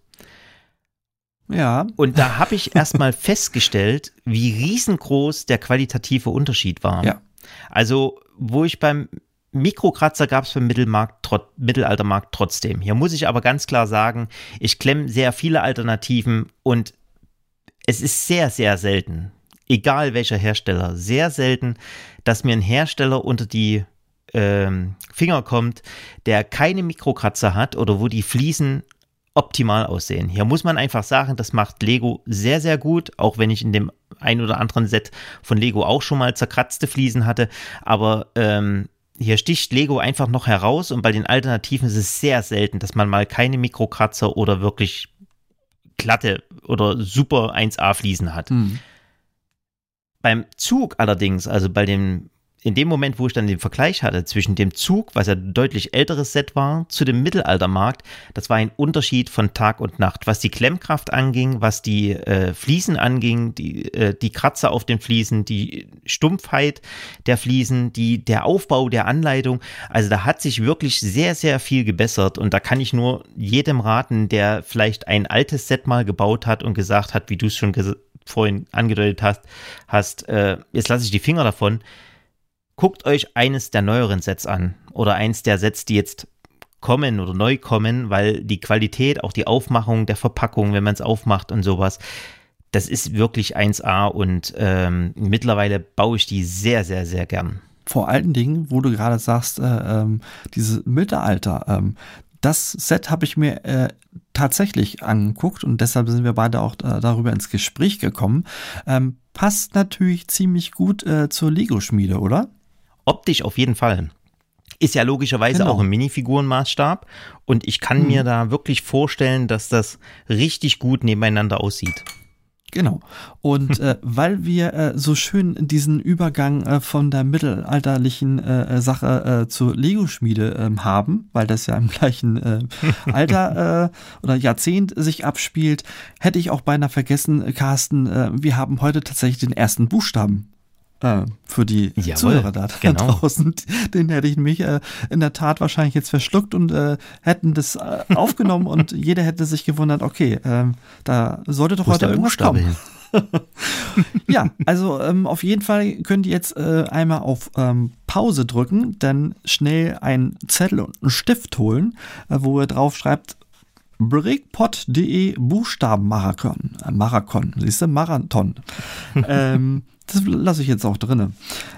Ja. Und da habe ich erstmal festgestellt, wie riesengroß der qualitative Unterschied war. Ja. Also, wo ich beim Mikrokratzer gab es beim Mittelaltermarkt trotzdem. Hier muss ich aber ganz klar sagen, ich klemme sehr viele Alternativen und es ist sehr, sehr selten, egal welcher Hersteller, sehr selten, dass mir ein Hersteller unter die Finger kommt, der keine Mikrokratzer hat oder wo die Fliesen optimal aussehen. Hier muss man einfach sagen, das macht Lego sehr, sehr gut, auch wenn ich in dem ein oder anderen Set von Lego auch schon mal zerkratzte Fliesen hatte, aber hier sticht Lego einfach noch heraus und bei den Alternativen ist es sehr selten, dass man mal keine Mikrokratzer oder wirklich glatte oder super 1A Fliesen hat. Beim Zug allerdings, also in dem Moment, wo ich dann den Vergleich hatte zwischen dem Zug, was ja ein deutlich älteres Set war, zu dem Mittelaltermarkt, das war ein Unterschied von Tag und Nacht, was die Klemmkraft anging, was die Fliesen anging, die Kratzer auf den Fliesen, die Stumpfheit der Fliesen, der Aufbau der Anleitung. Also da hat sich wirklich sehr, sehr viel gebessert und da kann ich nur jedem raten, der vielleicht ein altes Set mal gebaut hat und gesagt hat, wie du es schon vorhin angedeutet hast, jetzt lasse ich die Finger davon. Guckt euch eines der neueren Sets an oder eins der Sets, die jetzt kommen oder neu kommen, weil die Qualität, auch die Aufmachung der Verpackung, wenn man es aufmacht und sowas, das ist wirklich 1A und mittlerweile baue ich die sehr, sehr, sehr gern. Vor allen Dingen, wo du gerade sagst, dieses Mittelalter, das Set habe ich mir tatsächlich angeguckt und deshalb sind wir beide auch darüber ins Gespräch gekommen. Passt natürlich ziemlich gut zur Lego-Schmiede, oder? Optisch auf jeden Fall. Ist ja logischerweise auch im Minifigurenmaßstab und ich kann mir da wirklich vorstellen, dass das richtig gut nebeneinander aussieht. Genau. Und weil wir so schön diesen Übergang von der mittelalterlichen Sache zur Lego-Schmiede haben, weil das ja im gleichen Alter oder Jahrzehnt sich abspielt, hätte ich auch beinahe vergessen, Carsten, wir haben heute tatsächlich den ersten Buchstaben für die Zuhörer da draußen. Den hätte ich mich in der Tat wahrscheinlich jetzt verschluckt und hätten das aufgenommen und jeder hätte sich gewundert, okay, da sollte doch heute irgendwas kommen. Ja, also auf jeden Fall könnt ihr jetzt einmal auf Pause drücken, dann schnell einen Zettel und einen Stift holen, wo ihr drauf schreibt, brickpot.de Buchstabenmarathon. Siehst du, Marathon. Das lasse ich jetzt auch drin.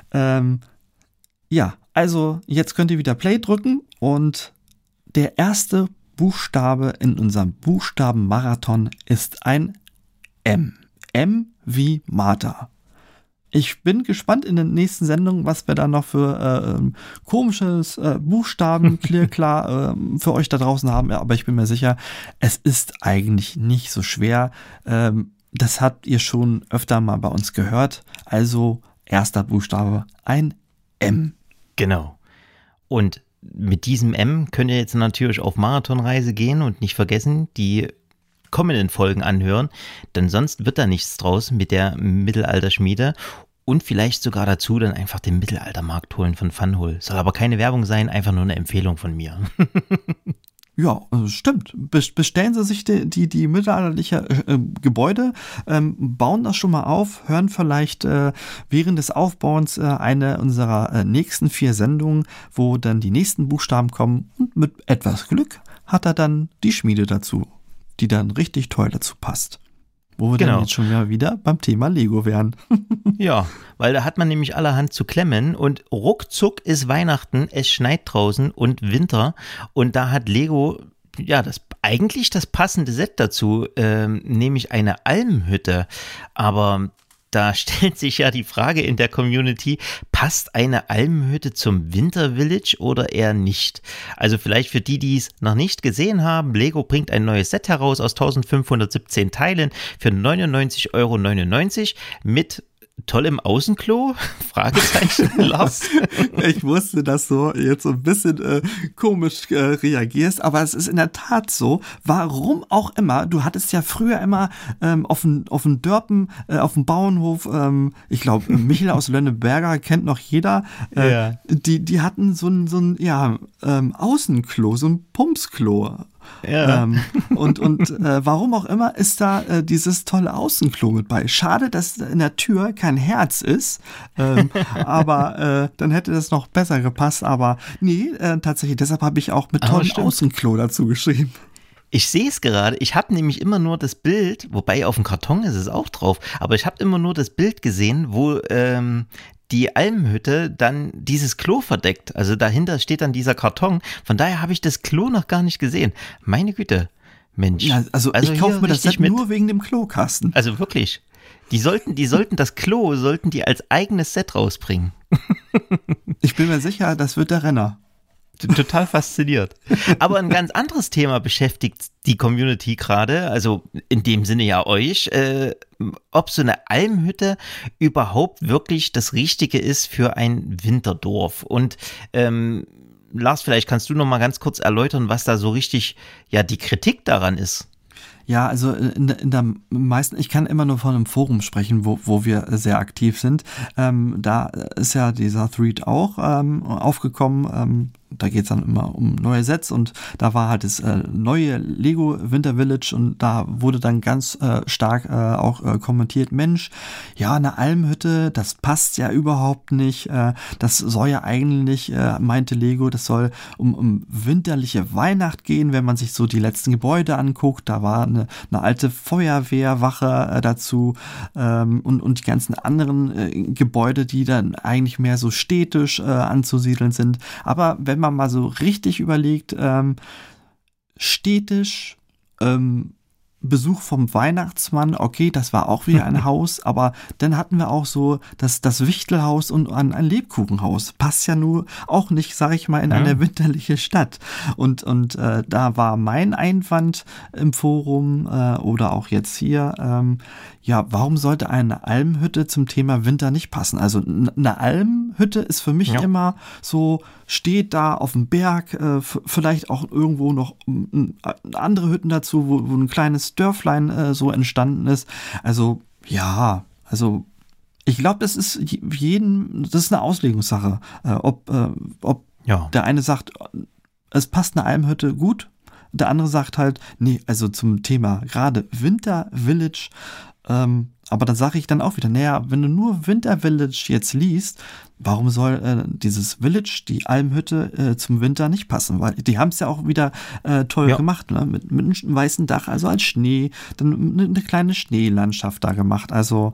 Ja, also jetzt könnt ihr wieder Play drücken und der erste Buchstabe in unserem Buchstabenmarathon ist ein M. M wie Martha. Ich bin gespannt in den nächsten Sendungen, was wir da noch für komisches Buchstaben klar für euch da draußen haben. Aber ich bin mir sicher, es ist eigentlich nicht so schwer. Das habt ihr schon öfter mal bei uns gehört. Also erster Buchstabe, ein M. Genau. Und mit diesem M könnt ihr jetzt natürlich auf Marathonreise gehen und nicht vergessen, die kommenden Folgen anhören, denn sonst wird da nichts draus mit der Mittelalterschmiede. Und vielleicht sogar dazu dann einfach den Mittelaltermarkt holen von Funhole. Soll aber keine Werbung sein, einfach nur eine Empfehlung von mir. Ja, stimmt. Bestellen Sie sich die mittelalterliche Gebäude, bauen das schon mal auf, hören vielleicht während des Aufbauens eine unserer nächsten 4 Sendungen, wo dann die nächsten Buchstaben kommen, und mit etwas Glück hat er dann die Schmiede dazu, die dann richtig toll dazu passt. Wo wir dann jetzt schon wieder beim Thema Lego wären. Ja, weil da hat man nämlich allerhand zu klemmen und ruckzuck ist Weihnachten, es schneit draußen und Winter und da hat Lego ja eigentlich das passende Set dazu, nämlich eine Almhütte, aber da stellt sich ja die Frage in der Community, passt eine Almhütte zum Winter Village oder eher nicht? Also vielleicht für die es noch nicht gesehen haben, Lego bringt ein neues Set heraus aus 1517 Teilen für 99,99 € mit tollem Außenklo? Fragezeichen, Lars. Ich wusste, dass du jetzt so ein bisschen komisch reagierst, aber es ist in der Tat so. Warum auch immer, du hattest ja früher immer auf dem Dörpen, auf dem Bauernhof, ich glaube, Michael aus Lönneberger kennt noch jeder, Ja. Die hatten so ein Außenklo, so ein Pumpsklo. Ja. Und warum auch immer ist da dieses tolle Außenklo mit bei. Schade, dass in der Tür kein Herz ist, aber dann hätte das noch besser gepasst. Aber nee, tatsächlich, deshalb habe ich auch mit tollem Außenklo dazu geschrieben. Ich sehe es gerade, ich habe nämlich immer nur das Bild, wobei auf dem Karton ist es auch drauf, aber ich habe immer nur das Bild gesehen, wo die Almhütte dann dieses Klo verdeckt. Also dahinter steht dann dieser Karton. Von daher habe ich das Klo noch gar nicht gesehen. Meine Güte, Mensch. Ja, also ich kaufe mir das Set nur wegen dem Klokasten. Also wirklich. Die sollten das Klo, die als eigenes Set rausbringen. Ich bin mir sicher, das wird der Renner. Total fasziniert. Aber ein ganz anderes Thema beschäftigt die Community gerade, also in dem Sinne ja euch, ob so eine Almhütte überhaupt wirklich das Richtige ist für ein Winterdorf. Und Lars, vielleicht kannst du noch mal ganz kurz erläutern, was da so richtig ja die Kritik daran ist. Ja, also in der meisten, ich kann immer nur von einem Forum sprechen, wo wir sehr aktiv sind. Da ist ja dieser Thread auch aufgekommen. Da geht es dann immer um neue Sets und da war halt das neue Lego Winter Village und da wurde dann ganz stark auch kommentiert, Mensch, ja, eine Almhütte, das passt ja überhaupt nicht. Das soll ja eigentlich, meinte Lego, das soll um winterliche Weihnacht gehen, wenn man sich so die letzten Gebäude anguckt. Da war eine alte Feuerwehrwache dazu und die ganzen anderen Gebäude, die dann eigentlich mehr so städtisch anzusiedeln sind. Aber wenn man mal so richtig überlegt, städtisch, Besuch vom Weihnachtsmann, okay, das war auch wieder ein Haus, aber dann hatten wir auch so das Wichtelhaus und ein Lebkuchenhaus. Passt ja nur auch nicht, sag ich mal, in eine winterliche Stadt. Und da war mein Einwand im Forum oder auch jetzt hier, ja, warum sollte eine Almhütte zum Thema Winter nicht passen? Also eine Almhütte ist für mich immer so, steht da auf dem Berg, vielleicht auch irgendwo noch andere Hütten dazu, wo ein kleines Dörflein so entstanden ist. Also ja, also ich glaube, das ist eine Auslegungssache, ob der eine sagt, es passt eine Almhütte gut, der andere sagt halt, nee, also zum Thema gerade Winter Village, aber dann sage ich dann auch wieder, naja, wenn du nur Winter Village jetzt liest, warum soll dieses Village, die Almhütte, zum Winter nicht passen? Weil die haben es ja auch wieder toll gemacht, ne? Mit einem weißen Dach, also als Schnee, dann eine kleine Schneelandschaft da gemacht. Also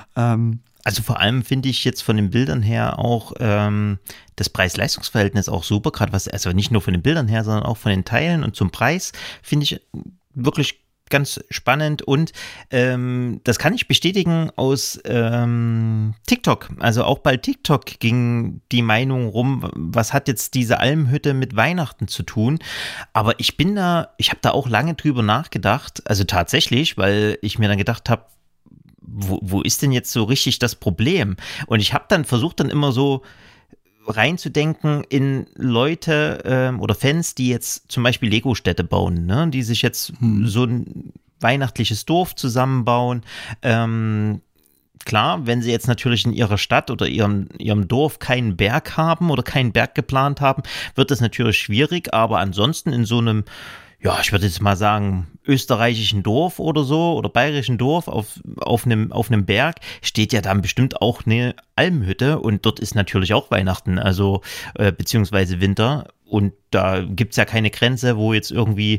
vor allem finde ich jetzt von den Bildern her auch das Preis-Leistungs-Verhältnis auch super, gerade also nicht nur von den Bildern her, sondern auch von den Teilen und zum Preis finde ich wirklich ganz spannend und das kann ich bestätigen aus TikTok. Also auch bei TikTok ging die Meinung rum, was hat jetzt diese Almhütte mit Weihnachten zu tun? Aber ich habe da auch lange drüber nachgedacht, also tatsächlich, weil ich mir dann gedacht habe, wo ist denn jetzt so richtig das Problem? Und ich habe dann versucht, dann immer so reinzudenken in Leute oder Fans, die jetzt zum Beispiel Lego-Städte bauen, ne? Die sich jetzt so ein weihnachtliches Dorf zusammenbauen, klar, wenn sie jetzt natürlich in ihrer Stadt oder ihrem Dorf keinen Berg haben oder keinen Berg geplant haben, wird das natürlich schwierig, aber ansonsten in so einem, ja, ich würde jetzt mal sagen, österreichischen Dorf oder so oder bayerischen Dorf auf einem Berg steht ja dann bestimmt auch eine Almhütte und dort ist natürlich auch Weihnachten, also beziehungsweise Winter und da gibt's ja keine Grenze, wo jetzt irgendwie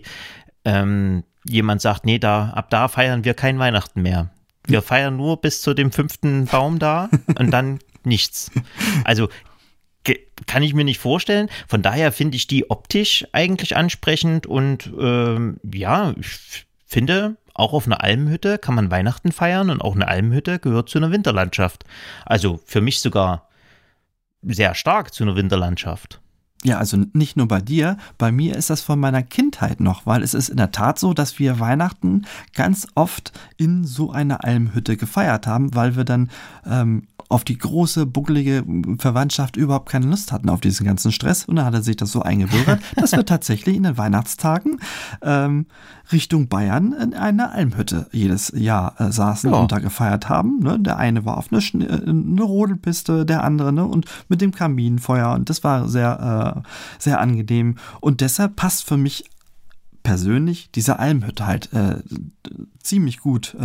jemand sagt, nee, ab da feiern wir kein Weihnachten mehr. Wir feiern nur bis zu dem 5. Baum da und dann nichts. Also kann ich mir nicht vorstellen. Von daher finde ich die optisch eigentlich ansprechend und ja, ich finde, auch auf einer Almhütte kann man Weihnachten feiern und auch eine Almhütte gehört zu einer Winterlandschaft. Also für mich sogar sehr stark zu einer Winterlandschaft. Ja, also nicht nur bei dir, bei mir ist das von meiner Kindheit noch, weil es ist in der Tat so, dass wir Weihnachten ganz oft in so einer Almhütte gefeiert haben, weil wir dann auf die große, buckelige Verwandtschaft überhaupt keine Lust hatten auf diesen ganzen Stress. Und dann hat er sich das so eingebürgert, dass wir tatsächlich in den Weihnachtstagen Richtung Bayern in einer Almhütte jedes Jahr saßen und da gefeiert haben. Ne? Der eine war auf eine Rodelpiste, der andere und mit dem Kaminfeuer. Und das war sehr, sehr angenehm. Und deshalb passt für mich persönlich diese Almhütte halt ziemlich gut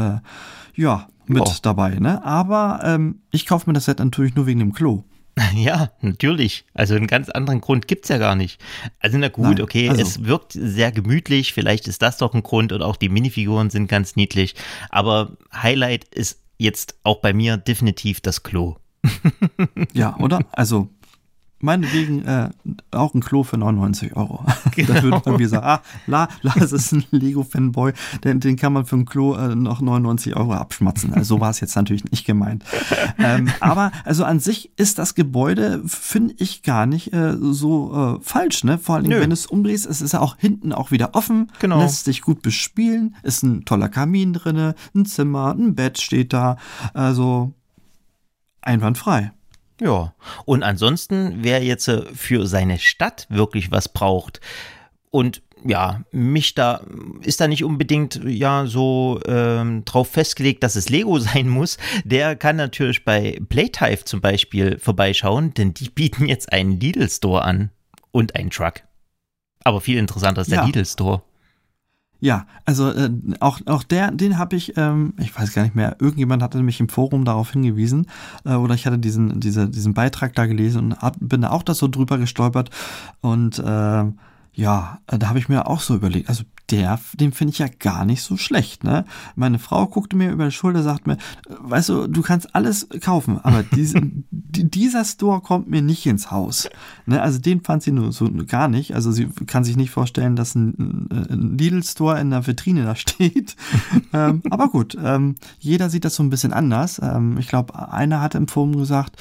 mit dabei. Ne? Aber ich kaufe mir das Set natürlich nur wegen dem Klo. Ja, natürlich. Also einen ganz anderen Grund gibt's ja gar nicht. Also na gut, okay, es wirkt sehr gemütlich, vielleicht ist das doch ein Grund und auch die Minifiguren sind ganz niedlich, aber Highlight ist jetzt auch bei mir definitiv das Klo. Ja, oder? Also meinetwegen auch ein Klo für 99 €. Genau. Da würde man mir sagen, Lars ist ein Lego-Fanboy, den kann man für ein Klo noch 99 € abschmatzen. Also so war es jetzt natürlich nicht gemeint. Aber also an sich ist das Gebäude, finde ich, gar nicht so falsch. Ne? Vor allem, wenn du es umdrehst, es ist ja auch hinten auch wieder offen, lässt sich gut bespielen, ist ein toller Kamin drinne, ein Zimmer, ein Bett steht da, also einwandfrei. Ja, und ansonsten, wer jetzt für seine Stadt wirklich was braucht und ja, ist da nicht unbedingt so drauf festgelegt, dass es Lego sein muss, der kann natürlich bei Playtife zum Beispiel vorbeischauen, denn die bieten jetzt einen Lidl Store an und einen Truck. Aber viel interessanter ist der Lidl Store. Ja, also auch den habe ich weiß gar nicht mehr, irgendjemand hatte mich im Forum darauf hingewiesen oder ich hatte diesen Beitrag da gelesen und bin da auch da so drüber gestolpert und da habe ich mir auch so überlegt, also den finde ich ja gar nicht so schlecht, ne? Meine Frau guckte mir über die Schulter, sagt mir, weißt du kannst alles kaufen, aber dieser Store kommt mir nicht ins Haus. Ne? Also den fand sie nur so gar nicht. Also sie kann sich nicht vorstellen, dass ein Lidl-Store in der Vitrine da steht. Aber gut, jeder sieht das so ein bisschen anders. Ich glaube, einer hatte im Forum gesagt,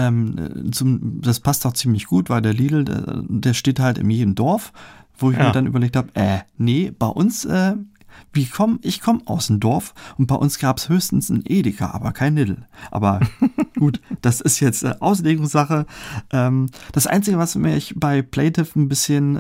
das passt auch ziemlich gut, weil der Lidl, der steht halt in jedem Dorf. Wo ich mir dann überlegt habe, nee, bei uns, ich komme aus dem Dorf und bei uns gab es höchstens ein Edeka, aber kein Lidl. Aber gut, das ist jetzt Auslegungssache. Das Einzige, was mich bei Playtife ein bisschen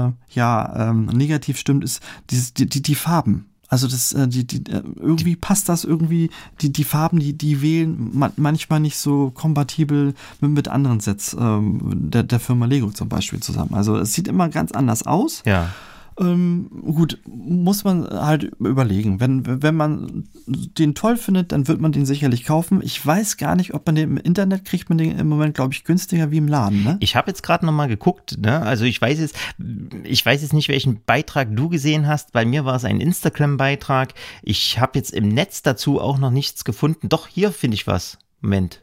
negativ stimmt, ist die Farben. Also irgendwie passt das irgendwie, die Farben, die wählen manchmal nicht so kompatibel mit anderen Sets der Firma Lego zum Beispiel zusammen. Also es sieht immer ganz anders aus. Ja. Gut, muss man halt überlegen. Wenn man den toll findet, dann wird man den sicherlich kaufen. Ich weiß gar nicht, ob man den im Internet kriegt, man den im Moment, glaube ich, günstiger wie im Laden. Ne? Ich habe jetzt gerade nochmal geguckt, ne? Also ich weiß jetzt nicht, welchen Beitrag du gesehen hast. Bei mir war es ein Instagram-Beitrag. Ich habe jetzt im Netz dazu auch noch nichts gefunden. Doch, hier finde ich was. Moment.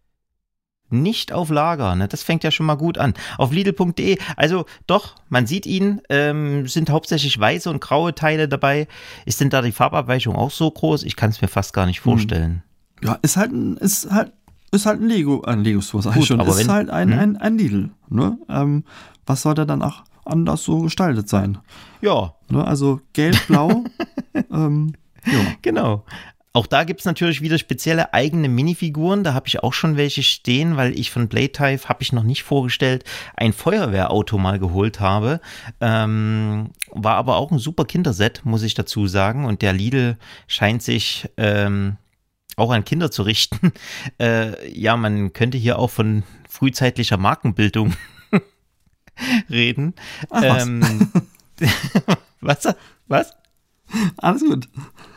Nicht auf Lager, ne? Das fängt ja schon mal gut an. Auf Lidl.de, also doch, man sieht ihn, sind hauptsächlich weiße und graue Teile dabei. Ist denn da die Farbabweichung auch so groß? Ich kann es mir fast gar nicht vorstellen. Ja, ist halt ein Lego-Store, sag ich schon. Aber ist halt ein Lidl, ne? Was soll der dann auch anders so gestaltet sein? Ja. Ne? Also gelb, blau, Genau. Auch da gibt es natürlich wieder spezielle eigene Minifiguren. Da habe ich auch schon welche stehen, weil ich von Playtife, habe ich noch nicht vorgestellt, ein Feuerwehrauto mal geholt habe. War aber auch ein super Kinderset, muss ich dazu sagen. Und der Lidl scheint sich auch an Kinder zu richten. Ja, man könnte hier auch von frühzeitlicher Markenbildung reden. Ach, Was? Was? Alles gut.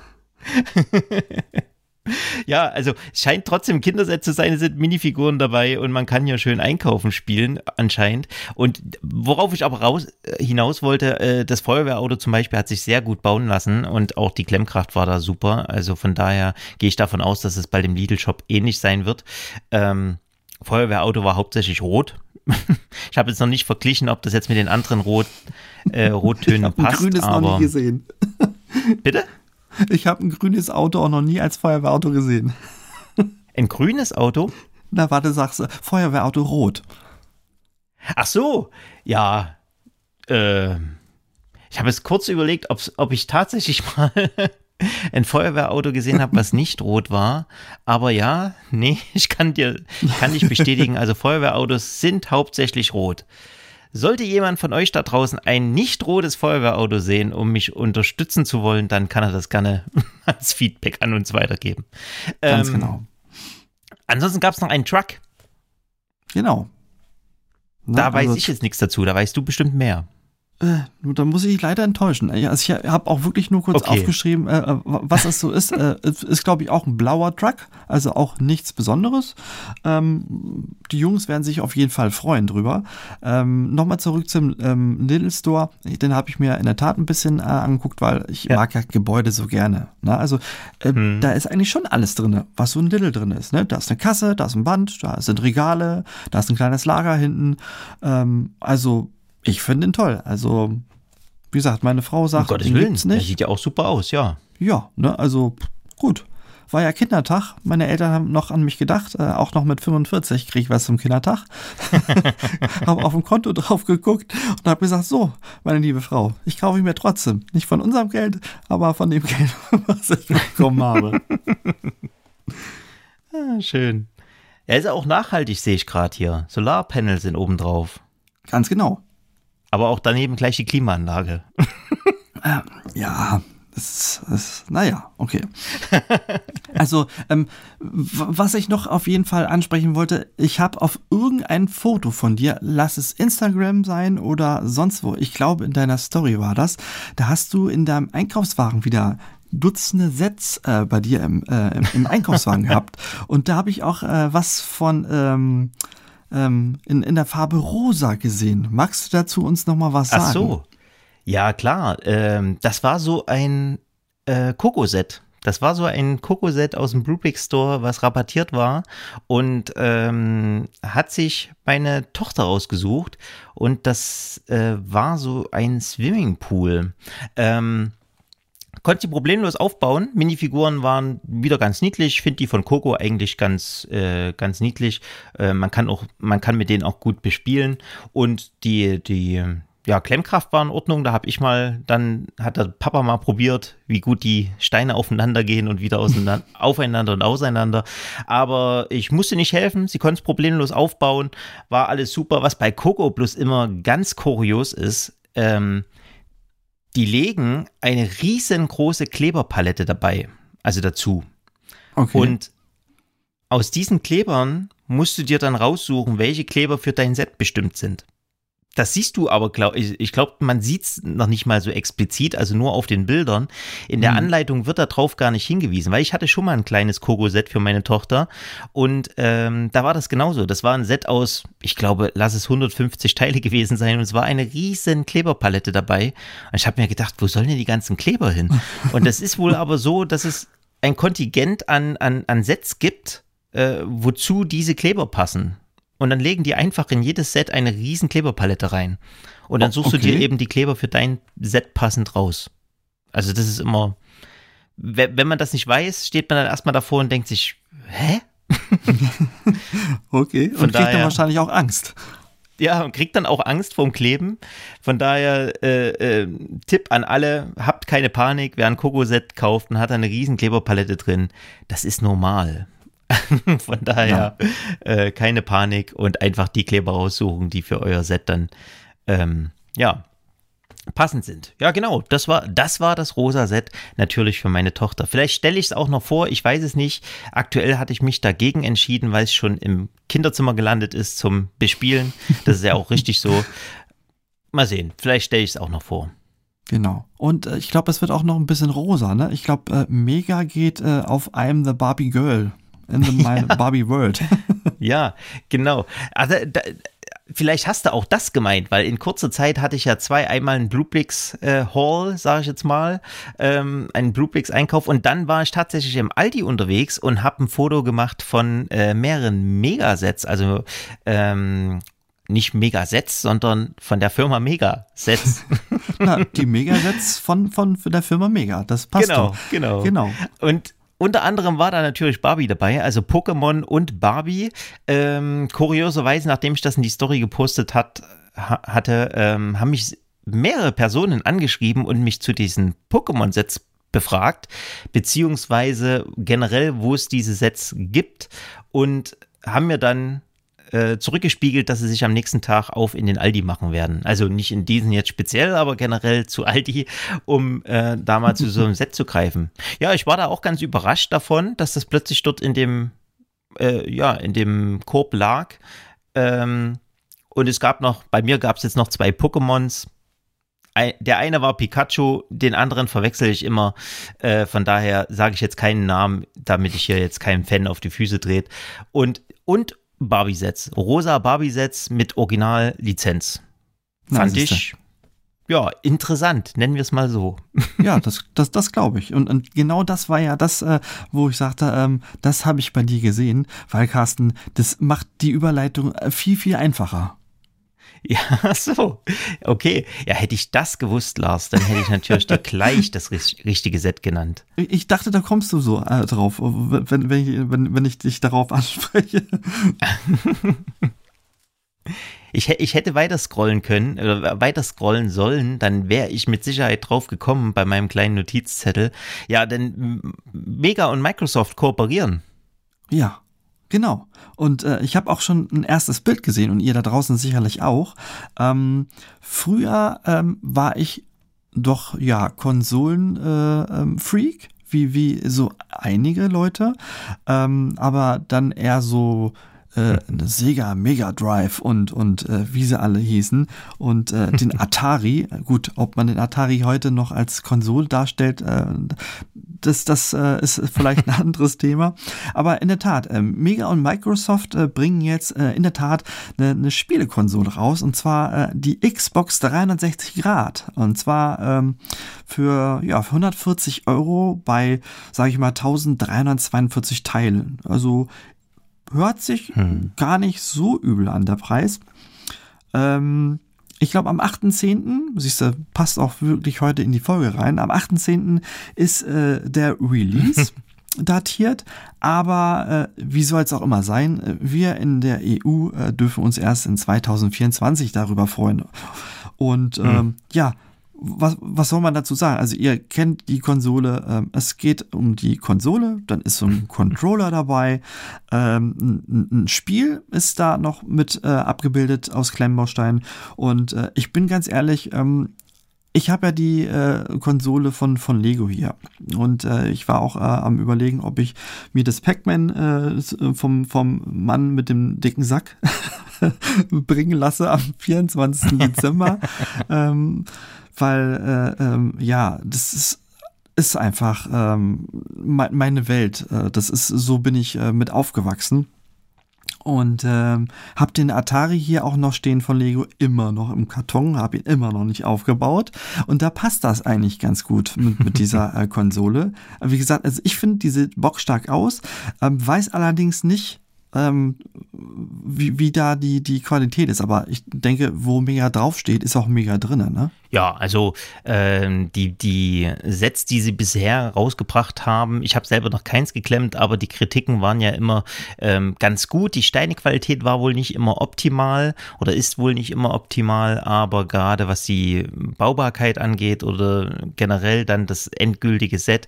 Ja, also es scheint trotzdem Kinderset zu sein, es sind Minifiguren dabei und man kann ja schön einkaufen spielen, anscheinend. Und worauf ich aber hinaus wollte, das Feuerwehrauto zum Beispiel hat sich sehr gut bauen lassen und auch die Klemmkraft war da super. Also von daher gehe ich davon aus, dass es bei dem Lidl-Shop ähnlich sein wird. Feuerwehrauto war hauptsächlich rot. Ich habe jetzt noch nicht verglichen, ob das jetzt mit den anderen Rottönen passt. Grünes aber noch nie gesehen. Bitte? Ich habe ein grünes Auto auch noch nie als Feuerwehrauto gesehen. Ein grünes Auto? Na, warte, sagst du, Feuerwehrauto rot. Ach so, ja. Ich habe jetzt kurz überlegt, ob ich tatsächlich mal ein Feuerwehrauto gesehen habe, was nicht rot war. Aber ja, nee, ich kann dich bestätigen, also Feuerwehrautos sind hauptsächlich rot. Sollte jemand von euch da draußen ein nicht rotes Feuerwehrauto sehen, um mich unterstützen zu wollen, dann kann er das gerne als Feedback an uns weitergeben. Ganz genau. Ansonsten gab es noch einen Truck. Genau. Da weiß ich jetzt nichts dazu, da weißt du bestimmt mehr. Nur da muss ich leider enttäuschen. Also ich habe auch wirklich nur kurz aufgeschrieben, was das so ist. Ist, glaube ich, auch ein blauer Truck, also auch nichts Besonderes. Die Jungs werden sich auf jeden Fall freuen drüber. Nochmal zurück zum Lidl Store. Den habe ich mir in der Tat ein bisschen angeguckt, weil ich mag ja Gebäude so gerne. Ne? Also da ist eigentlich schon alles drin, was so ein Lidl drin ist. Ne? Da ist eine Kasse, da ist ein Band, da sind Regale, da ist ein kleines Lager hinten. Also ich finde ihn toll. Also, wie gesagt, meine Frau sagt, um Gottes Willen, gibt's nicht. Der sieht ja auch super aus, ja. Ja, ne, also gut. War ja Kindertag. Meine Eltern haben noch an mich gedacht. Auch noch mit 45 kriege ich was zum Kindertag. Habe auf dem Konto drauf geguckt und habe gesagt, so, meine liebe Frau, ich kaufe ihn mir trotzdem. Nicht von unserem Geld, aber von dem Geld, was ich bekommen habe. Schön. Er ist auch nachhaltig, sehe ich gerade hier. Solarpanels sind oben drauf. Ganz genau. Aber auch daneben gleich die Klimaanlage. Ja, naja, okay. Also, was ich noch auf jeden Fall ansprechen wollte, ich habe auf irgendein Foto von dir, lass es Instagram sein oder sonst wo, ich glaube in deiner Story war das, da hast du in deinem Einkaufswagen wieder Dutzende Sets bei dir im Einkaufswagen gehabt. Und da habe ich auch was von in der Farbe rosa gesehen. Magst du dazu uns noch mal was sagen? Ach so, ja klar. Das war so ein Coco-Set. Das war so ein Coco-Set aus dem Bluebrick Store, was rabattiert war und hat sich meine Tochter ausgesucht und das war so ein Swimmingpool. Konnte sie problemlos aufbauen. Minifiguren waren wieder ganz niedlich. Ich finde die von Coco eigentlich ganz niedlich. Man kann mit denen auch gut bespielen. Und die Klemmkraft war in Ordnung. Da hat der Papa mal probiert, wie gut die Steine aufeinander gehen und wieder aufeinander und auseinander. Aber ich musste nicht helfen. Sie konnte es problemlos aufbauen. War alles super. Was bei Coco bloß immer ganz kurios ist, die legen eine riesengroße Kleberpalette dabei, also dazu. Okay. Und aus diesen Klebern musst du dir dann raussuchen, welche Kleber für dein Set bestimmt sind. Das siehst du aber, ich glaube, man sieht es noch nicht mal so explizit, also nur auf den Bildern. In der Anleitung wird da drauf gar nicht hingewiesen, weil ich hatte schon mal ein kleines Coco-Set für meine Tochter und da war das genauso. Das war ein Set aus, ich glaube, lass es 150 Teile gewesen sein und es war eine riesen Kleberpalette dabei. Und ich habe mir gedacht, wo sollen denn die ganzen Kleber hin? Und das ist wohl aber so, dass es ein Kontingent an Sets gibt, wozu diese Kleber passen. Und dann legen die einfach in jedes Set eine riesen Kleberpalette rein. Und dann suchst du dir eben die Kleber für dein Set passend raus. Also das ist immer, wenn man das nicht weiß, steht man dann erstmal davor und denkt sich, hä? Okay, und kriegt dann wahrscheinlich auch Angst. Ja, und kriegt dann auch Angst vorm Kleben. Von daher Tipp an alle, habt keine Panik, wer ein Coco-Set kauft und hat eine riesen Kleberpalette drin, das ist normal. Von daher keine Panik und einfach die Kleber raussuchen, die für euer Set dann passend sind. Ja, genau. Das war das rosa Set natürlich für meine Tochter. Vielleicht stelle ich es auch noch vor, ich weiß es nicht. Aktuell hatte ich mich dagegen entschieden, weil es schon im Kinderzimmer gelandet ist zum Bespielen. Das ist ja auch richtig so. Mal sehen, vielleicht stelle ich es auch noch vor. Genau. Und ich glaube, es wird auch noch ein bisschen rosa, ne? Ich glaube, Mega geht auf I'm the Barbie Girl in my Barbie World. Ja, genau. Also vielleicht hast du auch das gemeint, weil in kurzer Zeit hatte ich ja einmal einen Blueblix Haul, sage ich jetzt mal, einen Blueblix Einkauf und dann war ich tatsächlich im Aldi unterwegs und habe ein Foto gemacht von mehreren Megasets, also nicht Megasets, sondern von der Firma Megasets. Na, die Megasets von der Firma Mega, das passt doch. Genau. Und unter anderem war da natürlich Barbie dabei, also Pokémon und Barbie. Kurioserweise, nachdem ich das in die Story gepostet hatte, haben mich mehrere Personen angeschrieben und mich zu diesen Pokémon-Sets befragt, beziehungsweise generell, wo es diese Sets gibt und haben mir dann zurückgespiegelt, dass sie sich am nächsten Tag in den Aldi machen werden. Also nicht in diesen jetzt speziell, aber generell zu Aldi, um da mal zu so einem Set zu greifen. Ja, ich war da auch ganz überrascht davon, dass das plötzlich dort in dem Korb lag. Und bei mir gab es jetzt noch 2 Pokémons. Der eine war Pikachu, den anderen verwechsel ich immer. Von daher sage ich jetzt keinen Namen, damit ich hier jetzt keinen Fan auf die Füße dreht. Und Barbie-Sets, rosa Barbie-Sets mit Original-Lizenz. Fand ich, ja, interessant, nennen wir es mal so. Ja, das glaube ich. Und genau das war ja das, wo ich sagte, das habe ich bei dir gesehen, weil Carsten, das macht die Überleitung viel, viel einfacher. Ja, so. Okay. Ja, hätte ich das gewusst, Lars, dann hätte ich natürlich dir gleich das richtige Set genannt. Ich dachte, da kommst du so drauf, wenn ich dich darauf anspreche. Ich hätte weiter scrollen können oder weiter scrollen sollen, dann wäre ich mit Sicherheit drauf gekommen bei meinem kleinen Notizzettel. Ja, denn Mega und Microsoft kooperieren. Ja. Genau. Und ich habe auch schon ein erstes Bild gesehen und ihr da draußen sicherlich auch. Früher war ich doch ja Konsolen-Freak, wie so einige Leute, aber dann eher so Sega Mega Drive und wie sie alle hießen und den Atari. Gut, ob man den Atari heute noch als Konsole darstellt, das ist vielleicht ein anderes Thema. Aber in der Tat, Mega und Microsoft bringen jetzt in der Tat eine Spielekonsole raus, und zwar die Xbox 360 Grad. Und zwar für 140 € bei, sage ich mal, 1342 Teilen. Also hört sich gar nicht so übel an, der Preis. Ich glaube, am 8.10., siehst du, passt auch wirklich heute in die Folge rein, am 8.10. ist der Release datiert, aber wie soll es auch immer sein, wir in der EU dürfen uns erst in 2024 darüber freuen. Und was soll man dazu sagen? Also ihr kennt die Konsole, es geht um die Konsole, dann ist so ein Controller dabei, ein Spiel ist da noch mit abgebildet aus Klemmbausteinen, und ich bin ganz ehrlich, ich habe ja die Konsole von Lego hier, und ich war auch am Überlegen, ob ich mir das Pac-Man vom Mann mit dem dicken Sack bringen lasse am 24. Dezember, weil das ist einfach meine Welt. So bin ich mit aufgewachsen. Und habe den Atari hier auch noch stehen von Lego, immer noch im Karton, habe ihn immer noch nicht aufgebaut. Und da passt das eigentlich ganz gut mit dieser Konsole. Wie gesagt, also ich finde, die sieht bockstark aus, weiß allerdings nicht, wie da die Qualität ist. Aber ich denke, wo Mega draufsteht, ist auch Mega drin, ne? Ja, also die Sets, die sie bisher rausgebracht haben, ich habe selber noch keins geklemmt, aber die Kritiken waren ja immer ganz gut. Die Steinequalität war wohl nicht immer optimal oder ist wohl nicht immer optimal, aber gerade was die Baubarkeit angeht oder generell dann das endgültige Set,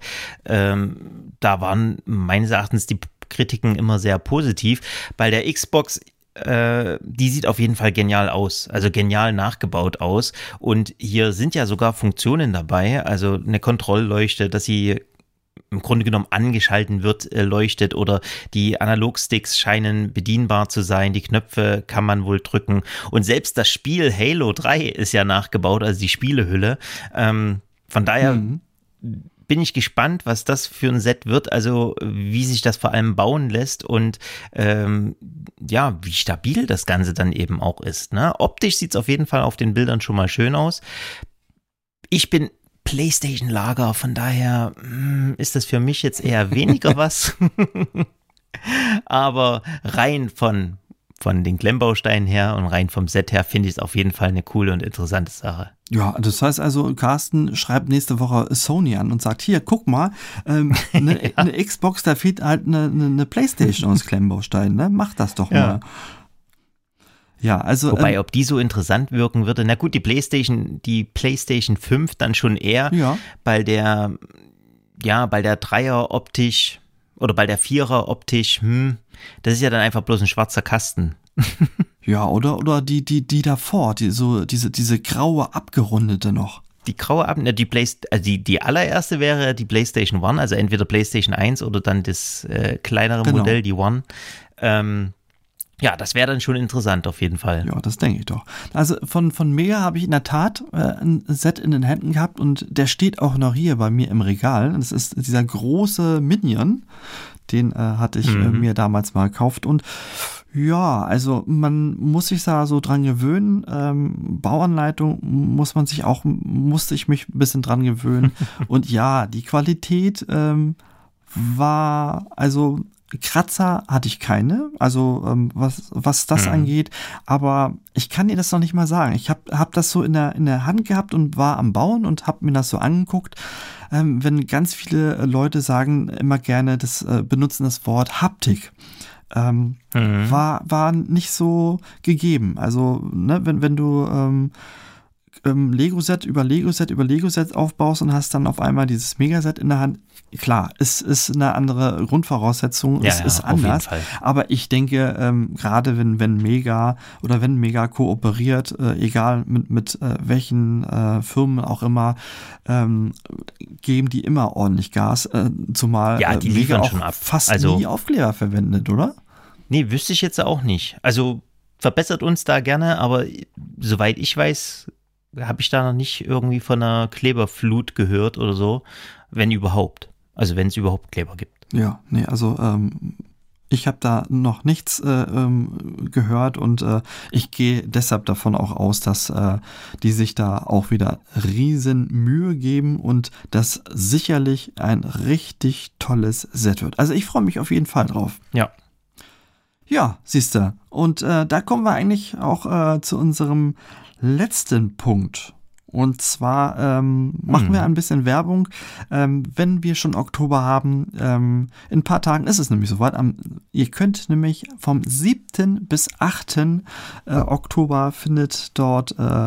da waren meines Erachtens die Kritiken immer sehr positiv. Bei der Xbox die sieht auf jeden Fall genial aus, also genial nachgebaut aus. Und hier sind ja sogar Funktionen dabei, also eine Kontrollleuchte, dass sie im Grunde genommen angeschalten wird, leuchtet, oder die Analogsticks scheinen bedienbar zu sein, die Knöpfe kann man wohl drücken. Und selbst das Spiel Halo 3 ist ja nachgebaut, also die Spielehülle. Von daher bin ich gespannt, was das für ein Set wird, also wie sich das vor allem bauen lässt und wie stabil das Ganze dann eben auch ist. Ne? Optisch sieht es auf jeden Fall auf den Bildern schon mal schön aus. Ich bin PlayStation-Lager, von daher ist das für mich jetzt eher weniger was. Aber rein von den Klemmbausteinen her und rein vom Set her finde ich es auf jeden Fall eine coole und interessante Sache. Ja, das heißt also, Carsten schreibt nächste Woche Sony an und sagt, hier, guck mal, eine Xbox, da fehlt halt eine Playstation aus Klemmbausteinen, ne? Mach das doch mal. Ja, also. Wobei, ob die so interessant wirken würde, na gut, die PlayStation 5 dann schon eher, bei der Dreier optisch oder bei der Vierer optisch, das ist ja dann einfach bloß ein schwarzer Kasten. Ja, oder die davor, diese graue abgerundete noch. Die graue die allererste wäre die PlayStation One, also entweder PlayStation 1 oder dann das kleinere Modell, die One. Ja, das wäre dann schon interessant auf jeden Fall. Ja, das denke ich doch. Also von Mega habe ich in der Tat ein Set in den Händen gehabt und der steht auch noch hier bei mir im Regal. Das ist dieser große Minion, den hatte ich mir damals mal gekauft und ja, also man muss sich da so dran gewöhnen. Bauanleitung musste ich mich ein bisschen dran gewöhnen. Und ja, die Qualität war, also Kratzer hatte ich keine, also was das angeht, aber ich kann dir das noch nicht mal sagen. Ich hab das so in der Hand gehabt und war am Bauen und habe mir das so angeguckt. Wenn ganz viele Leute sagen immer gerne, benutzen das Wort Haptik. War nicht so gegeben. Also, ne, wenn du Lego-Set über Lego-Set über Lego-Set aufbaust und hast dann auf einmal dieses Megaset in der Hand. Klar, es ist eine andere Grundvoraussetzung, es ist anders, aber ich denke, gerade wenn Mega kooperiert, egal mit welchen Firmen auch immer, geben die immer ordentlich Gas, zumal die Mega auch schon ab. Fast nie Aufkleber verwendet, oder? Nee, wüsste ich jetzt auch nicht. Also verbessert uns da gerne, aber soweit ich weiß, habe ich da noch nicht irgendwie von einer Kleberflut gehört oder so, wenn überhaupt. Also wenn es überhaupt Kleber gibt. Ja, nee, also ich habe da noch nichts gehört und ich gehe deshalb davon auch aus, dass die sich da auch wieder riesen Mühe geben und das sicherlich ein richtig tolles Set wird. Also ich freue mich auf jeden Fall drauf. Ja. Ja, siehst du. Und da kommen wir eigentlich auch zu unserem letzten Punkt. Und zwar machen wir ein bisschen Werbung, wenn wir schon Oktober haben. In ein paar Tagen ist es nämlich soweit. Ihr könnt nämlich vom 7. bis 8. Oktober findet dort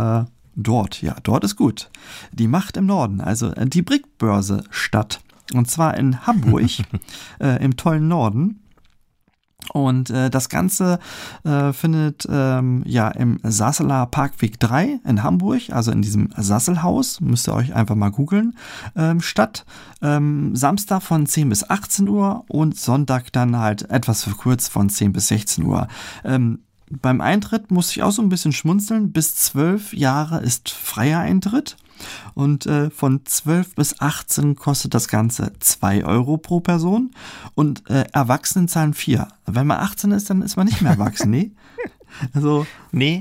ist gut, die Macht im Norden, also die Brickbörse statt. Und zwar in Hamburg, im tollen Norden. Und das Ganze findet im Sasseler Parkweg 3 in Hamburg, also in diesem Sasselhaus, müsst ihr euch einfach mal googeln, statt. Samstag von 10 bis 18 Uhr und Sonntag dann halt etwas verkürzt von 10 bis 16 Uhr. Beim Eintritt musste ich auch so ein bisschen schmunzeln. Bis 12 Jahre ist freier Eintritt. Und von 12 bis 18 kostet das Ganze 2 Euro pro Person und Erwachsenen zahlen 4. Wenn man 18 ist, dann ist man nicht mehr erwachsen, nee? Also, Nee.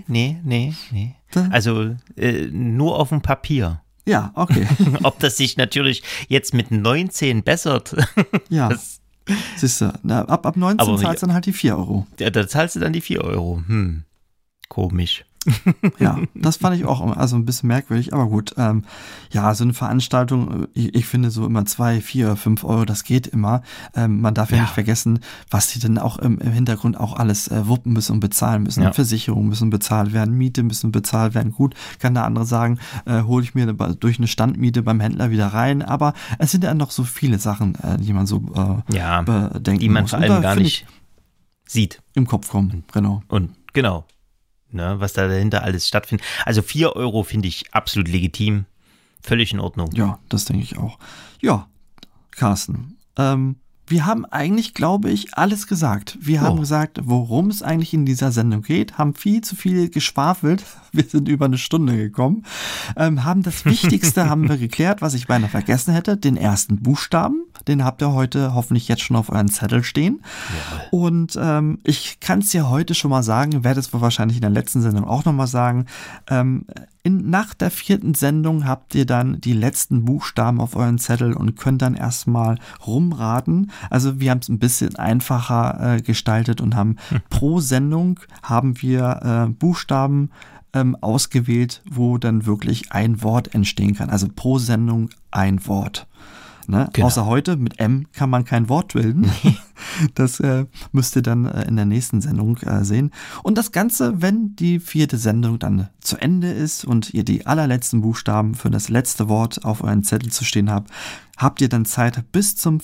Also nur auf dem Papier. Ja, okay. Ob das sich natürlich jetzt mit 19 bessert. Ja, siehst du, ab 19 zahlst du dann halt die 4 Euro. Ja, da zahlst du dann die 4 Euro. Komisch. Ja, das fand ich auch also ein bisschen merkwürdig, aber gut. Ja, so eine Veranstaltung, ich finde so immer 2, 4, 5 Euro, das geht immer. Man darf ja nicht vergessen, was die denn auch im Hintergrund auch alles wuppen müssen und bezahlen müssen. Ja. Versicherungen müssen bezahlt werden, Miete müssen bezahlt werden. Gut, kann der andere sagen, hole ich mir durch eine Standmiete beim Händler wieder rein. Aber es sind ja noch so viele Sachen, die man so bedenken die man muss. vor allem gar nicht sieht. Im Kopf kommen, genau. Und genau, ne, was da dahinter alles stattfindet. Also 4 Euro finde ich absolut legitim, völlig in Ordnung. Ja, das denke ich auch. Ja, Carsten, wir haben eigentlich, glaube ich, alles gesagt. Wir haben gesagt, worum es eigentlich in dieser Sendung geht, haben viel zu viel geschwafelt. Wir sind über eine Stunde gekommen, haben das Wichtigste haben wir geklärt, was ich beinahe vergessen hätte, den ersten Buchstaben. Den habt ihr heute hoffentlich jetzt schon auf euren Zettel stehen. Ja. Und ich kann es ja heute schon mal sagen, werde es wahrscheinlich in der letzten Sendung auch nochmal sagen. Nach der 4. Sendung habt ihr dann die letzten Buchstaben auf euren Zettel und könnt dann erstmal rumraten. Also wir haben es ein bisschen einfacher gestaltet und haben pro Sendung haben wir Buchstaben ausgewählt, wo dann wirklich ein Wort entstehen kann. Also pro Sendung ein Wort. Ne? Genau. Außer heute, mit M kann man kein Wort bilden. Das müsst ihr dann in der nächsten Sendung sehen. Und das Ganze, wenn die 4. Sendung dann zu Ende ist und ihr die allerletzten Buchstaben für das letzte Wort auf euren Zettel zu stehen habt, habt ihr dann Zeit bis zum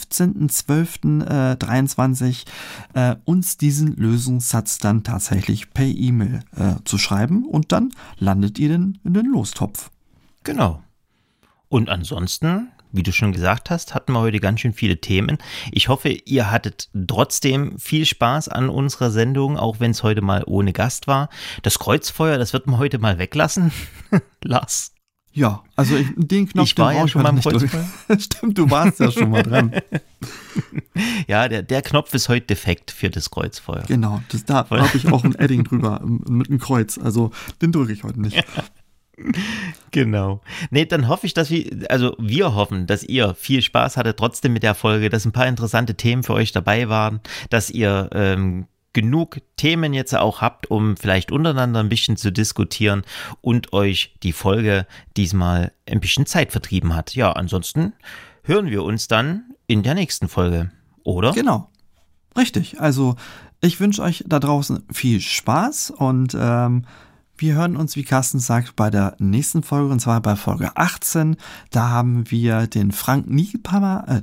15.12.23 uns diesen Lösungssatz dann tatsächlich per E-Mail zu schreiben und dann landet ihr dann in den Lostopf. Genau. Und ansonsten, wie du schon gesagt hast, hatten wir heute ganz schön viele Themen. Ich hoffe, ihr hattet trotzdem viel Spaß an unserer Sendung, auch wenn es heute mal ohne Gast war. Das Kreuzfeuer, das wird man heute mal weglassen. Lars. Ja, also den Knopf, ich war ja schon mal im Kreuzfeuer. Stimmt, du warst ja schon mal dran. Ja, der Knopf ist heute defekt für das Kreuzfeuer. Genau, da habe ich auch ein Edding drüber mit einem Kreuz. Also den drücke ich heute nicht. Ja. Genau. Nee, dann hoffe ich, wir hoffen, dass ihr viel Spaß hattet trotzdem mit der Folge, dass ein paar interessante Themen für euch dabei waren, dass ihr genug Themen jetzt auch habt, um vielleicht untereinander ein bisschen zu diskutieren und euch die Folge diesmal ein bisschen Zeit vertrieben hat. Ja, ansonsten hören wir uns dann in der nächsten Folge, oder? Genau. Richtig. Also ich wünsche euch da draußen viel Spaß und wir hören uns, wie Carsten sagt, bei der nächsten Folge, und zwar bei Folge 18. Da haben wir den Frank Niethammer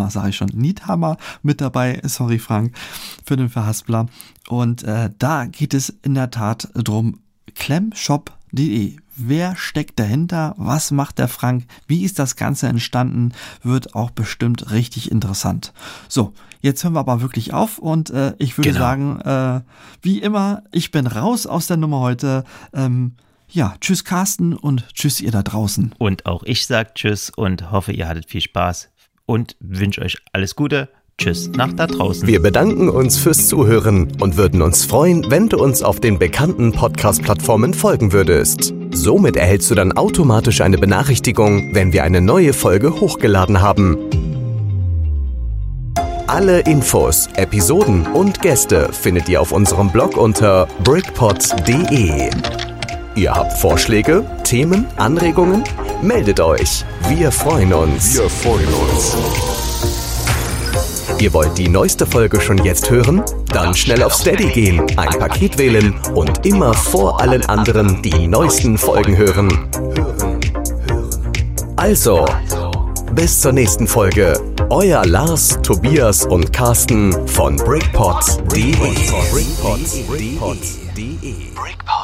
mit dabei. Sorry, Frank, für den Verhaspler. Und da geht es in der Tat drum, klemmshop.de. Wer steckt dahinter? Was macht der Frank? Wie ist das Ganze entstanden? Wird auch bestimmt richtig interessant. So, jetzt hören wir aber wirklich auf und ich würde sagen, wie immer, ich bin raus aus der Nummer heute. Tschüss Carsten und tschüss ihr da draußen. Und auch ich sage tschüss und hoffe, ihr hattet viel Spaß und wünsche euch alles Gute. Tschüss nach da draußen. Wir bedanken uns fürs Zuhören und würden uns freuen, wenn du uns auf den bekannten Podcast-Plattformen folgen würdest. Somit erhältst du dann automatisch eine Benachrichtigung, wenn wir eine neue Folge hochgeladen haben. Alle Infos, Episoden und Gäste findet ihr auf unserem Blog unter brickpots.de. Ihr habt Vorschläge, Themen, Anregungen? Meldet euch. Wir freuen uns. Ihr wollt die neueste Folge schon jetzt hören? Dann schnell auf Steady gehen, ein Paket wählen und immer vor allen anderen die neuesten Folgen hören. Also, bis zur nächsten Folge. Euer Lars, Tobias und Carsten von brickpots.de.